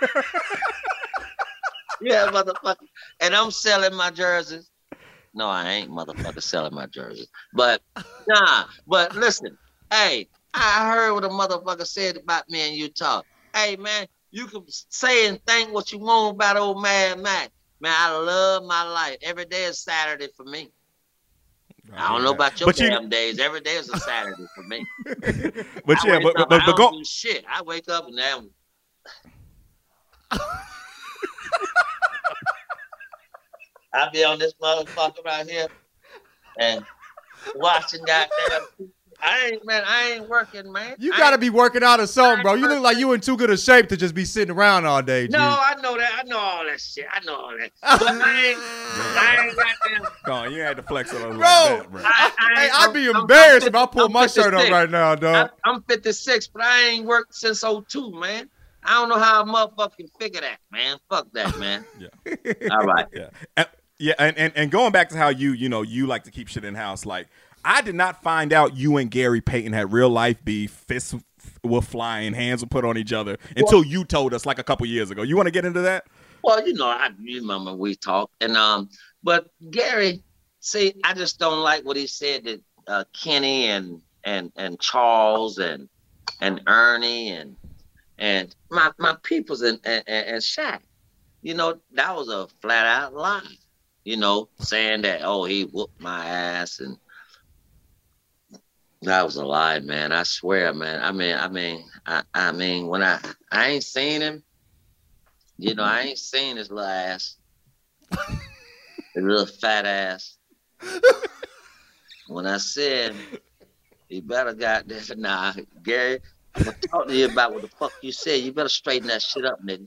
yeah, motherfucker. And I'm selling my jerseys. No, I ain't motherfucker selling my jerseys. But nah, but listen, hey, I heard what a motherfucker said about me in Utah. Hey man, you can say and think what you want about old Mad Max. Man, I love my life. Every day is Saturday for me. I don't know about your but damn you, days. Every day is a Saturday for me. But I yeah, but, up, but, I but don't go. do shit. I wake up and then I be on this motherfucker right here and watching goddamn. I ain't man. I ain't working, man. You gotta be working out or something, bro. You look like you in too good a shape to just be sitting around all day. G. No, I know that. I know all that shit. I know all that. But I ain't. I ain't got them. Go on, you had to flex a little bro, like that, bro. I, I hey, I'd be embarrassed I'm, I'm, if I pull my shirt up right now, dog. I, I'm fifty-six, but I ain't worked since oh two, man. I don't know how a motherfucker can figure that, man. Fuck that, man. Yeah. All right. Yeah. And, yeah, and, and and going back to how you, you know, you like to keep shit in house, like. I did not find out you and Gary Payton had real life beef. Fists were flying, hands were put on each other until well, you told us like a couple years ago. You want to get into that? Well, you know, I you remember we talked, and um, but Gary, see, I just don't like what he said to uh, Kenny and and and Charles and and Ernie and and my my peoples and and, and Shaq. You know, that was a flat out lie. You know, saying that oh he whooped my ass and. That was a lie, man. I swear, man. I mean, I mean, I, I mean, when I, I ain't seen him, you know, I ain't seen his little ass, his little fat ass. When I said, he better got this, nah, Gary, I'm gonna talk to you about what the fuck you said. You better straighten that shit up, nigga.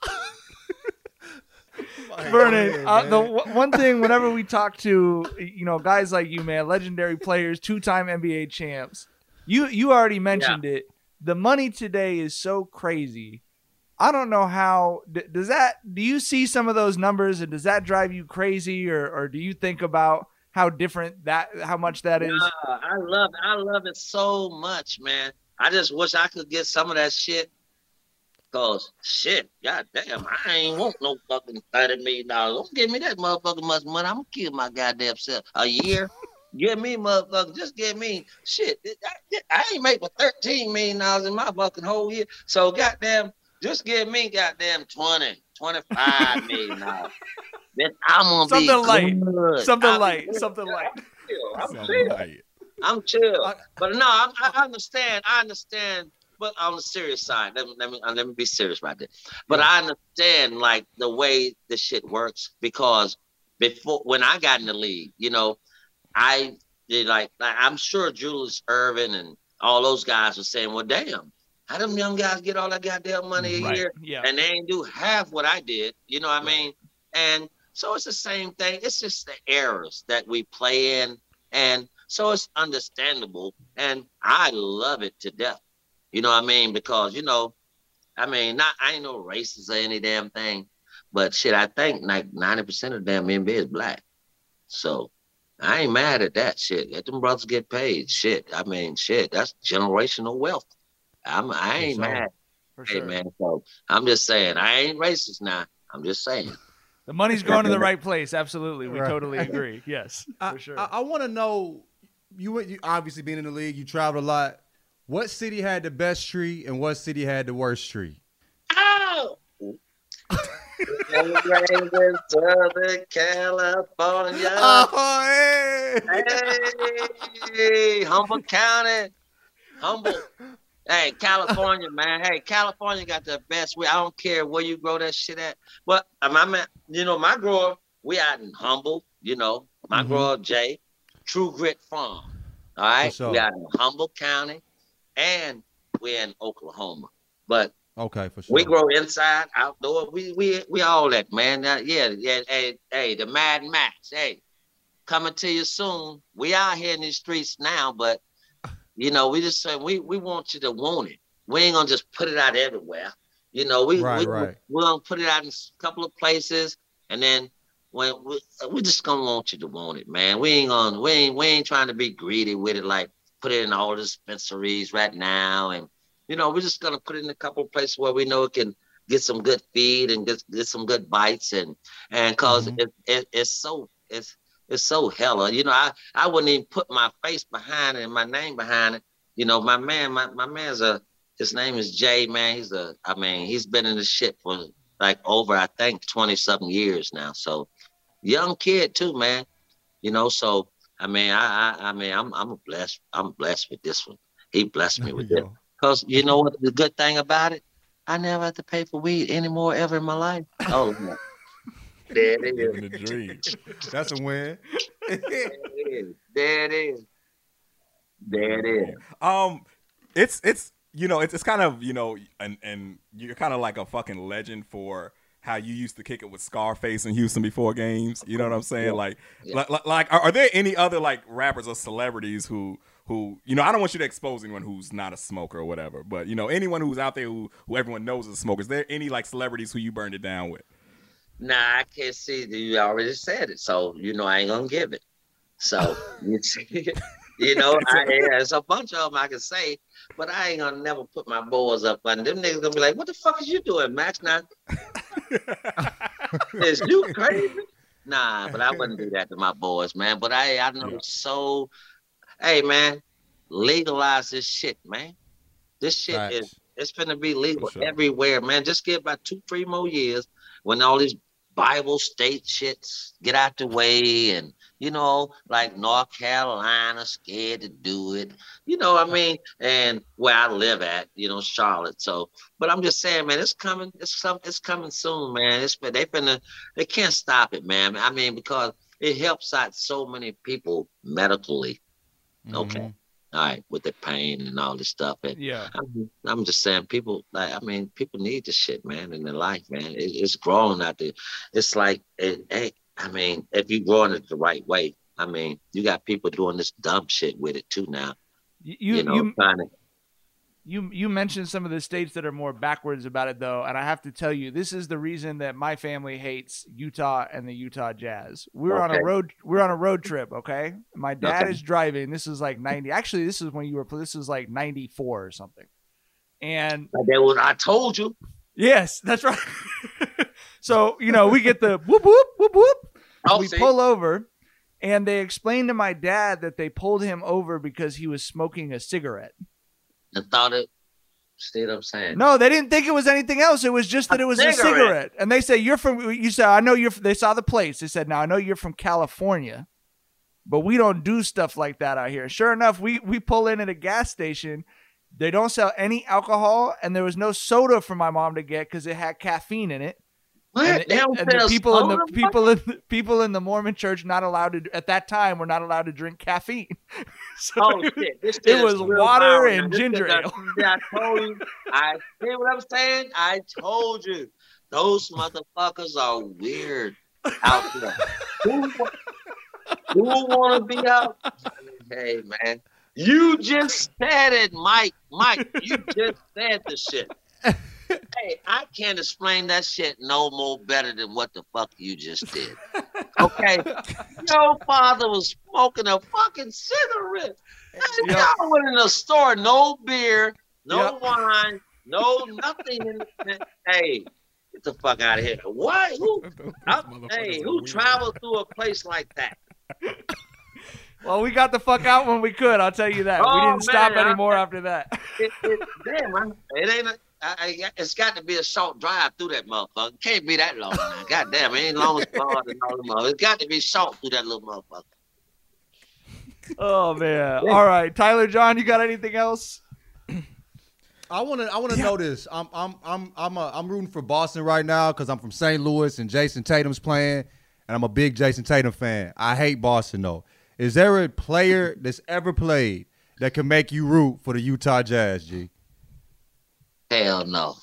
Vernon, uh, the w- one thing whenever we talk to, you know, guys like you, man, legendary players, two-time N B A champs, you you already mentioned yeah. it. The money today is so crazy. I don't know how d- does that. Do you see some of those numbers, and does that drive you crazy, or or do you think about how different that, how much that is? Yeah, I love, I love it so much, man. I just wish I could get some of that shit. Cause shit, goddamn, I ain't want no fucking thirty million dollars. Don't give me that motherfucking much money. I'm gonna kill my goddamn self. A year, give me motherfucker. Just give me shit. I, I ain't make but thirteen million dollars in my fucking whole year. So goddamn, just give me goddamn twenty, twenty-five million dollars. Then I'm gonna something be light, good. something I'm light, good. something light. I'm chill. I'm Something chill. light. I'm chill. But no, I, I understand. I understand but on the serious side, let me let me, let me be serious right there. But I understand like the way the shit works because before when I got in the league, you know, I did like, like I'm sure Julius Erving and all those guys were saying, well, damn, how them young guys get all that goddamn money a Right. year Yeah. and they ain't do half what I did? You know what I mean? And so it's the same thing. It's just the errors that we play in. And so it's understandable. And I love it to death. You know what I mean? Because, you know, I mean, not I ain't no racist or any damn thing. But shit, I think like ninety percent of the damn N B A is black. So I ain't mad at that shit. Let them brothers get paid. Shit. I mean, shit, that's generational wealth. I'm I ain't For sure. mad. For Hey sure. man, so I'm just saying I ain't racist now. I'm just saying. The money's going to the right place. Absolutely. We Right. totally agree. Yes, I, for sure. I, I want to know, you, went- you obviously been in the league, you traveled a lot. What city had the best tree and what city had the worst tree? Oh! Southern California. Oh, hey. Hey, Humboldt County. Humboldt. Hey, California, man. Hey, California got the best. We I don't care where you grow that shit at. But um, I mean, you know, my grower, we out in Humboldt, you know, my Mhm. grower Jay, True Grit Farm. All right. For sure. We out in Humboldt County and we're in Oklahoma. But Okay, for sure. we grow inside, outdoor. We we we all that, man. Uh, yeah, yeah. Hey, hey, the Mad Max. Hey, coming to you soon. We out here in these streets now, but you know, we just say we we want you to want it. We ain't gonna just put it out everywhere. You know, we Right, we right. we're gonna put it out in a couple of places, and then when we we just gonna want you to want it, man. We ain't gonna we ain't we ain't trying to be greedy with it, like put it in all the dispensaries right now, and you know, we're just gonna put it in a couple of places where we know it can get some good feed and get get some good bites, and and because Mhm. it, it it's so it's it's so hella. You know, I I wouldn't even put my face behind it and my name behind it. You know, my man, my my man's a his name is Jay, man. He's a I mean, he's been in the shit for like over I think twenty something years now. So young kid too, man. You know, so I mean, I I, I mean, I'm I'm blessed. I'm blessed with this one. He blessed me with There it. you go. Because you know what the good thing about it? I never have to pay for weed anymore ever in my life. Oh, man. There it is. Living the dream. That's a win. There it is. There it is. There it is. Um, it's it's you know it's it's kind of you know and and you're kind of like a fucking legend for how you used to kick it with Scarface in Houston before games. You know what I'm saying? Yeah. Like, Yeah. like, like, like, are, are there any other like rappers or celebrities who who you know? I don't want you to expose anyone who's not a smoker or whatever, but you know anyone who's out there who who everyone knows is a smoker. Is there any like celebrities who you burned it down with? Nah, I can't see that you already said it. So, you know, I ain't going to give it. So, you see, you know, I, there's a bunch of them I can say, but I ain't going to never put my boys up on them. Niggas going to be like, what the fuck is you doing, Max? Now, is you crazy? Nah, but I wouldn't do that to my boys, man. But I, I know so, hey, man, legalize this shit, man. This shit Facts. is, it's finna be legal For sure. everywhere, man. Just give about two, three more years when all these Bible state shits get out the way, and you know, like North Carolina scared to do it. You know what I mean? And where I live at, you know, Charlotte. So, but I'm just saying, man, it's coming. It's some. It's coming soon, man. It's they finna. They can't stop it, man. I mean, because it helps out so many people medically. Okay. Mhm. All right, with the pain and all this stuff. And Yeah. I'm, I'm just saying, people like, I mean, people need this shit, man, in their life, man. It, it's growing out there. It's like, it, hey, I mean, if you're growing it the right way, I mean, you got people doing this dumb shit with it too now. You You, you know, you, trying to, you you mentioned some of the states that are more backwards about it, though, and I have to tell you, this is the reason that my family hates Utah and the Utah Jazz. We were on Okay. a road we we're on a road trip, okay? My dad Okay. is driving. This is like ninety. Actually, this is when you were. This is like ninety-four or something. And like that was, I told you. yes, that's right. So you know, we get the whoop whoop whoop whoop. Oh, we see? pull over, and they explained to my dad that they pulled him over because he was smoking a cigarette. I thought it, see what I'm saying? No, they didn't think it was anything else. It was just that A it was a cigarette. cigarette. And they say, you're from, you said, I know you're, they saw the plates. They said, now I know you're from California, but we don't do stuff like that out here. Sure enough, we, we pull in at a gas station. They don't sell any alcohol, and there was no soda for my mom to get because it had caffeine in it. What? And, They don't and the sell people in the soda? people in the, people in the Mormon church not allowed to at that time were not allowed to drink caffeine. So Oh shit! This shit it is was real water power. and Now, this ginger is a- ale. I told you. I see what I'm saying. I told you. Those motherfuckers are weird out there. Who, who want to be out? Hey man, you just said it, Mike. Mike, you just said the shit. Hey, I can't explain that shit no more better than what the fuck you just did. Okay? Your father was smoking a fucking cigarette. And Yep. y'all went in the store, no beer, no Yep. wine, no nothing. In the, hey, get the fuck out of here. Why? Who? I- hey, who traveled through a place like that? Well, we got the fuck out when we could. I'll tell you that. we Oh, didn't stop man, I- anymore after that. It, it, damn, I, it ain't. A, I, I, it's got to be a short drive through that motherfucker. Can't be that long. Now. God damn, it ain't long as far as all the mother. It's got to be short through that little motherfucker. Oh man! All right, Tyler, John, you got anything else? I want to. I want to know this. I'm. I'm. I'm. I'm. A, I'm rooting for Boston right now because I'm from Saint Louis and Jason Tatum's playing, and I'm a big Jason Tatum fan. I hate Boston though. Is there a player that's ever played that can make you root for the Utah Jazz, G? Hell no.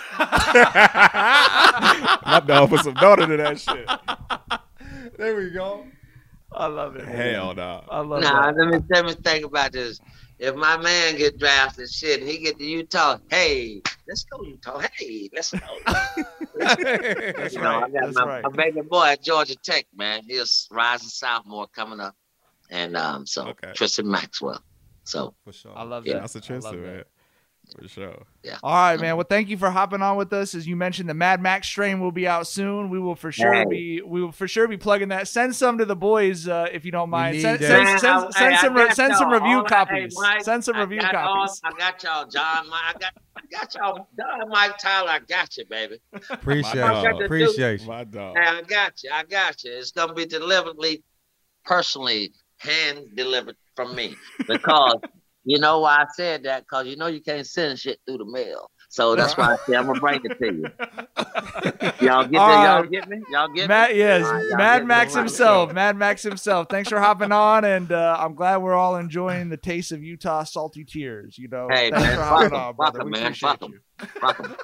My dog put some daughter to that shit. There we go. I love it. Hell no. I love Nah, that. let me let me think about this. If my man get drafted, shit, and he get to Utah, hey, let's go Utah. Hey, let's go. That's You know, right. I got That's my, right. my baby boy at Georgia Tech, man. He's rising sophomore coming up, and um, so Okay. Tristan Maxwell. So For sure. I love Yeah. that. That's a I Tristan, love that. man. For sure. All right, man. Well, thank you for hopping on with us. As you mentioned, the Mad Max strain will be out soon. We will for sure Hey. be we will for sure be plugging that. Send some to the boys uh, if you don't mind. need Send, that. send, Man, send, I- send hey, some I re- got send some y'all. review All I- copies. hey, Mike, send some I review got all- copies. I got y'all, John. Mike, I got, I got y'all, John, Mike, Tyler. I got you, baby. Appreciate My you. dog. Appreciate you. My dog. Hey, I got you. I got you. It's gonna be deliberately, personally, hand delivered from me because you know why I said that? Because you know you can't send shit through the mail. So that's why I said I'm gonna bring it to you. Y'all get All me? Y'all right. get me? Y'all get Matt, me? yes, All right, y'all Mad get me. Max All right. himself. Mad Max himself. Thanks for hopping on, and uh, I'm glad we're all enjoying the taste of Utah salty tears. You know, Hey thanks man, for fuck hopping 'em, on, fuck brother. 'em, We man, appreciate fuck 'em, you. fuck 'em.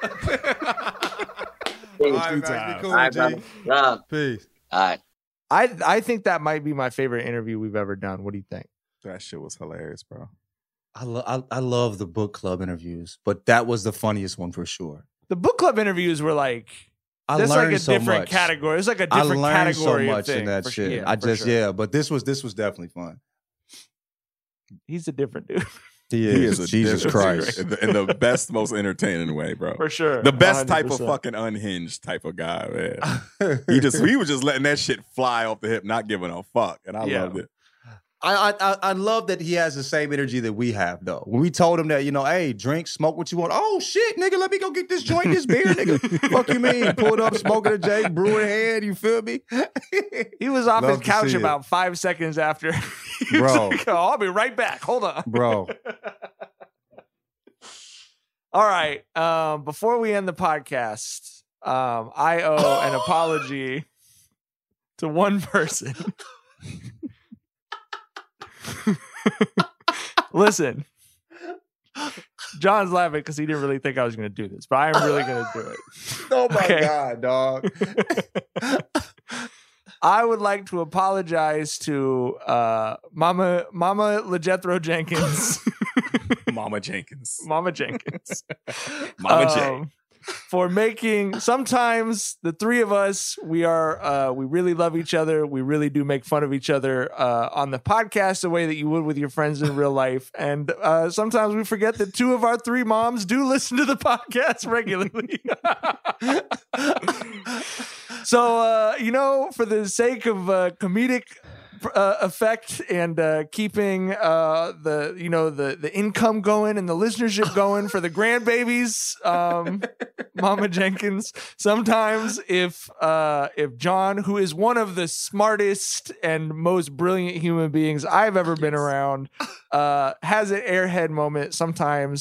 All right, Two Max, be times. cool, All right, G. brother. Love. Peace. All right. I I think that might be my favorite interview we've ever done. What do you think? That shit was hilarious, bro. I, lo- I I love the book club interviews, but that was the funniest one for sure. The book club interviews were like I there's like learned a so different much. category. It's like a I different learned so category of much thing, in that for shit. sure. Yeah, I for just sure. yeah, but this was this was definitely fun. He's a different dude He He is, is a Jesus different- Christ. in the, in the best, most entertaining way, bro. for sure. The best type of one hundred percent. fucking unhinged type of guy, man. He just he was just letting that shit fly off the hip, not giving a fuck, and I Yeah. loved it. I, I I love that he has the same energy that we have though. When we told him that, you know, hey, drink, smoke what you want. Oh shit, nigga, let me go get this joint, this beer, nigga. Fuck you mean? Pulled up, smoking a J, brewing hand, you feel me? He was off Love his to couch see it. about five seconds after. He was Bro. like, oh, I'll be right back. Hold on. Bro. All right. Um, before we end the podcast, um, I owe an apology to one person. Listen, John's laughing because he didn't really think I was going to do this, but I am really going to do it. Oh my Okay. God, dog. I would like to apologize to uh, Mama Mama LeJethro Jenkins, Mama Jenkins. Mama Jenkins, Mama J. um, for making. Sometimes the three of us, we are uh, we really love each other. We really do make fun of each other uh, on the podcast the way that you would with your friends in real life. And uh, sometimes we forget that two of our three moms do listen to the podcast regularly. So, uh, you know, for the sake of uh, comedic uh, effect and uh, keeping uh, the, you know, the, the income going and the listenership going for the grandbabies, um, Mama Jenkins, sometimes if uh, if John, who is one of the smartest and most brilliant human beings I've ever been around, uh, has an airhead moment, sometimes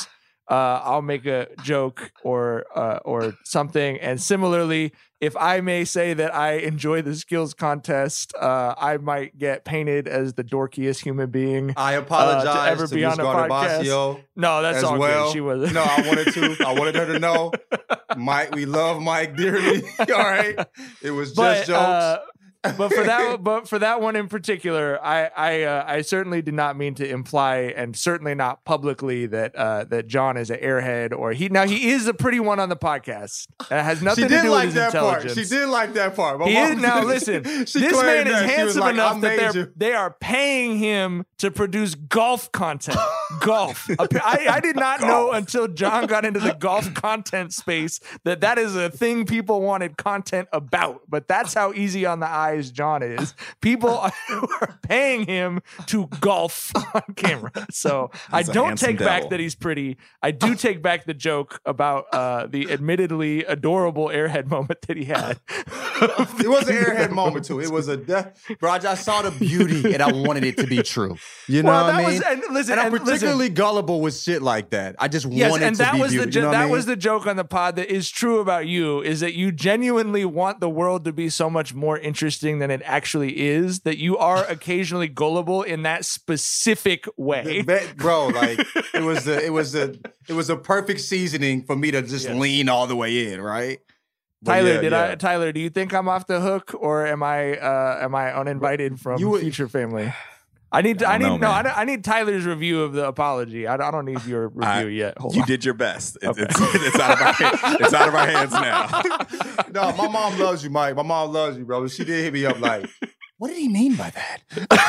uh, I'll make a joke or uh, or something. And similarly, if I may say that I enjoy the skills contest, uh, I might get painted as the dorkiest human being. I apologize uh, to ever to be Miz on a podcast. Gardabacio No, that's as all well. good. She was No, I wanted to. I wanted her to know. Mike, we love Mike dearly. All right, it was just but, jokes. Uh, but for that, but for that one in particular, I I, uh, I certainly did not mean to imply, and certainly not publicly, that uh, that John is an airhead or he. Now he is a pretty one on the podcast. That has nothing she to did do like with his that intelligence. part. She did like that part. My He mom- is, now listen, she this man claimed is that. She was handsome like, enough I that made they're you. they are paying him to produce golf content. Golf. I, I did not know until John got into the golf content space that that is a thing people wanted content about. But that's how easy on the eyes John is. People are, are paying him to golf on camera. So I He's a don't handsome take back devil. that he's pretty. I do take back the joke about uh, the admittedly adorable airhead moment that he had. It was an airhead moment too. It was a, de- bro. I just saw the beauty and I wanted it to be true. You know Well, what that I mean? was- and listen, and I'm and listen. particularly gullible with shit like that. I just Yes, wanted and to that be was beauty. the you jo- know what that I mean? was the joke on the pod that is true about you is that you genuinely want the world to be so much more interesting than it actually is. That you are occasionally gullible in that specific way, bro. Like it was the it was a it was a perfect seasoning for me to just Yes. lean all the way in, right? But Tyler, yeah, did yeah. I? Tyler, do you think I'm off the hook, or am I? Uh, am I uninvited from You would- Future Family? I need. I, I don't need. know, no, I, man. don't- I need Tyler's review of the apology. I, I don't need your review I- yet. Hold you on. did your best. It, it's, it's out of our hand- it's out of our hands now. No, my mom loves you, Mike. My mom loves you, bro. She did hit me up like, what did he mean by that?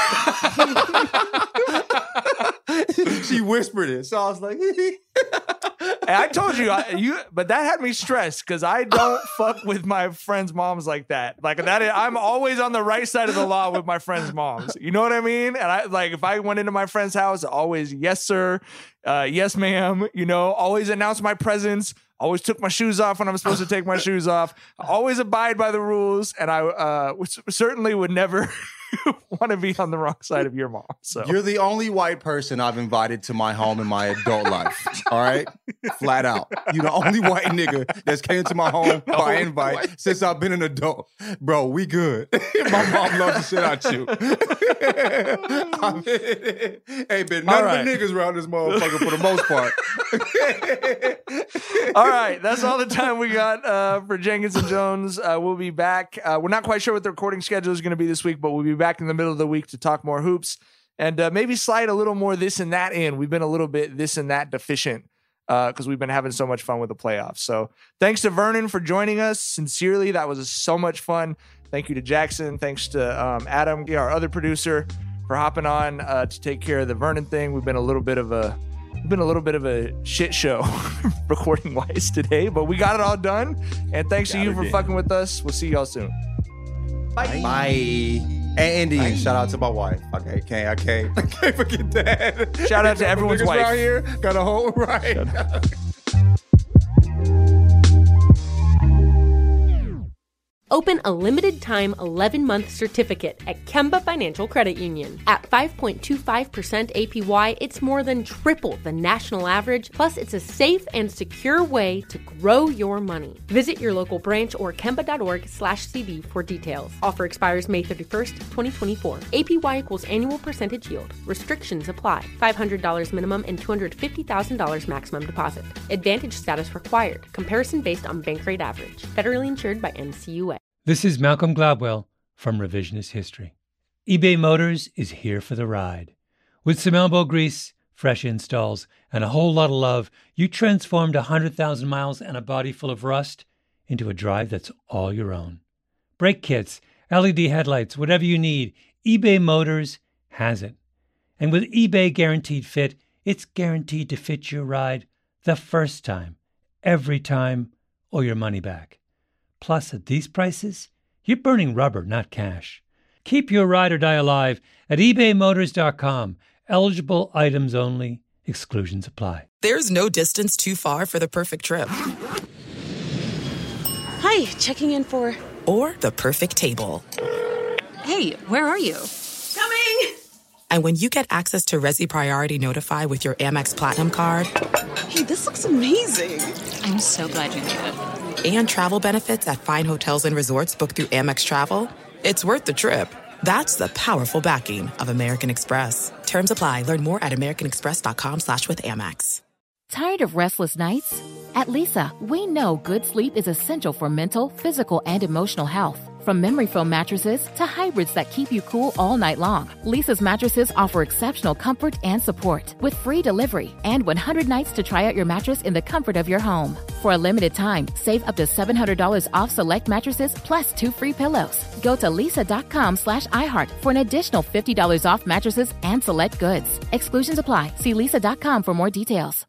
She whispered it, so I was like, And I told you, I, you, but that had me stressed because I don't fuck with my friends' moms like that. Like that, is, I'm always on the right side of the law with my friends' moms. You know what I mean? And I like if I went into my friend's house, always yes sir, uh, yes ma'am. You know, always announce my presence. Always took my shoes off when I'm supposed to take my shoes off. Always abide by the rules, and I uh, w- certainly would never want to be on the wrong side of your mom. So you're the only white person I've invited to my home in my adult life. All right? Flat out. You're the only white nigga that's came to my home by invite since I've been an adult. Bro, we good. My mom loves the shit out you. I mean, ain't been none All right. but niggas around this motherfucker for the most part. All right, that's all the time we got uh, for Jenkins and Jones. Uh, we'll be back. Uh, we're not quite sure what the recording schedule is going to be this week, but we'll be back in the middle of the week to talk more hoops and uh, maybe slide a little more this and that in. We've been a little bit this and that deficient because uh, we've been having so much fun with the playoffs. So thanks to Vernon for joining us. Sincerely, that was so much fun. Thank you to Jackson. Thanks to um, Adam, our other producer, for hopping on uh, to take care of the Vernon thing. We've been a little bit of a It's been a little bit of a shit show recording wise today, but we got it all done. And thanks to you for fucking with us. We'll see y'all soon. Bye. Bye. And Indian, shout out to my wife. Okay, can't, I can't, I can't forget that. Shout out to everyone's Niggas wife. around here got a whole right. Open a limited-time eleven-month certificate at Kemba Financial Credit Union. At five point two five percent A P Y, it's more than triple the national average, plus it's a safe and secure way to grow your money. Visit your local branch or kemba.org slash CD for details. Offer expires May thirty-first, twenty twenty-four. A P Y equals annual percentage yield. Restrictions apply. five hundred dollars minimum and two hundred fifty thousand dollars maximum deposit. Advantage status required. Comparison based on bank rate average. Federally insured by N C U A. This is Malcolm Gladwell from Revisionist History. eBay Motors is here for the ride. With some elbow grease, fresh installs, and a whole lot of love, you transformed one hundred thousand miles and a body full of rust into a drive that's all your own. Brake kits, L E D headlights, whatever you need, eBay Motors has it. And with eBay Guaranteed Fit, it's guaranteed to fit your ride the first time, every time, or your money back. Plus, at these prices, you're burning rubber, not cash. Keep your ride or die alive at ebay motors dot com. Eligible items only. Exclusions apply. There's no distance too far for the perfect trip. Hi, checking in for... Or the perfect table. Hey, where are you? Coming! And when you get access to Resi Priority Notify with your Amex Platinum card... Hey, this looks amazing. I'm so glad you made it. And travel benefits at fine hotels and resorts booked through Amex Travel, it's worth the trip. That's the powerful backing of American Express. Terms apply. Learn more at americanexpress.com slash with Amex. Tired of restless nights? At Leesa, we know good sleep is essential for mental, physical, and emotional health. From memory foam mattresses to hybrids that keep you cool all night long, Leesa's mattresses offer exceptional comfort and support with free delivery and one hundred nights to try out your mattress in the comfort of your home. For a limited time, save up to seven hundred dollars off select mattresses plus two free pillows. Go to leesa.com slash iHeart for an additional fifty dollars off mattresses and select goods. Exclusions apply. See leesa dot com for more details.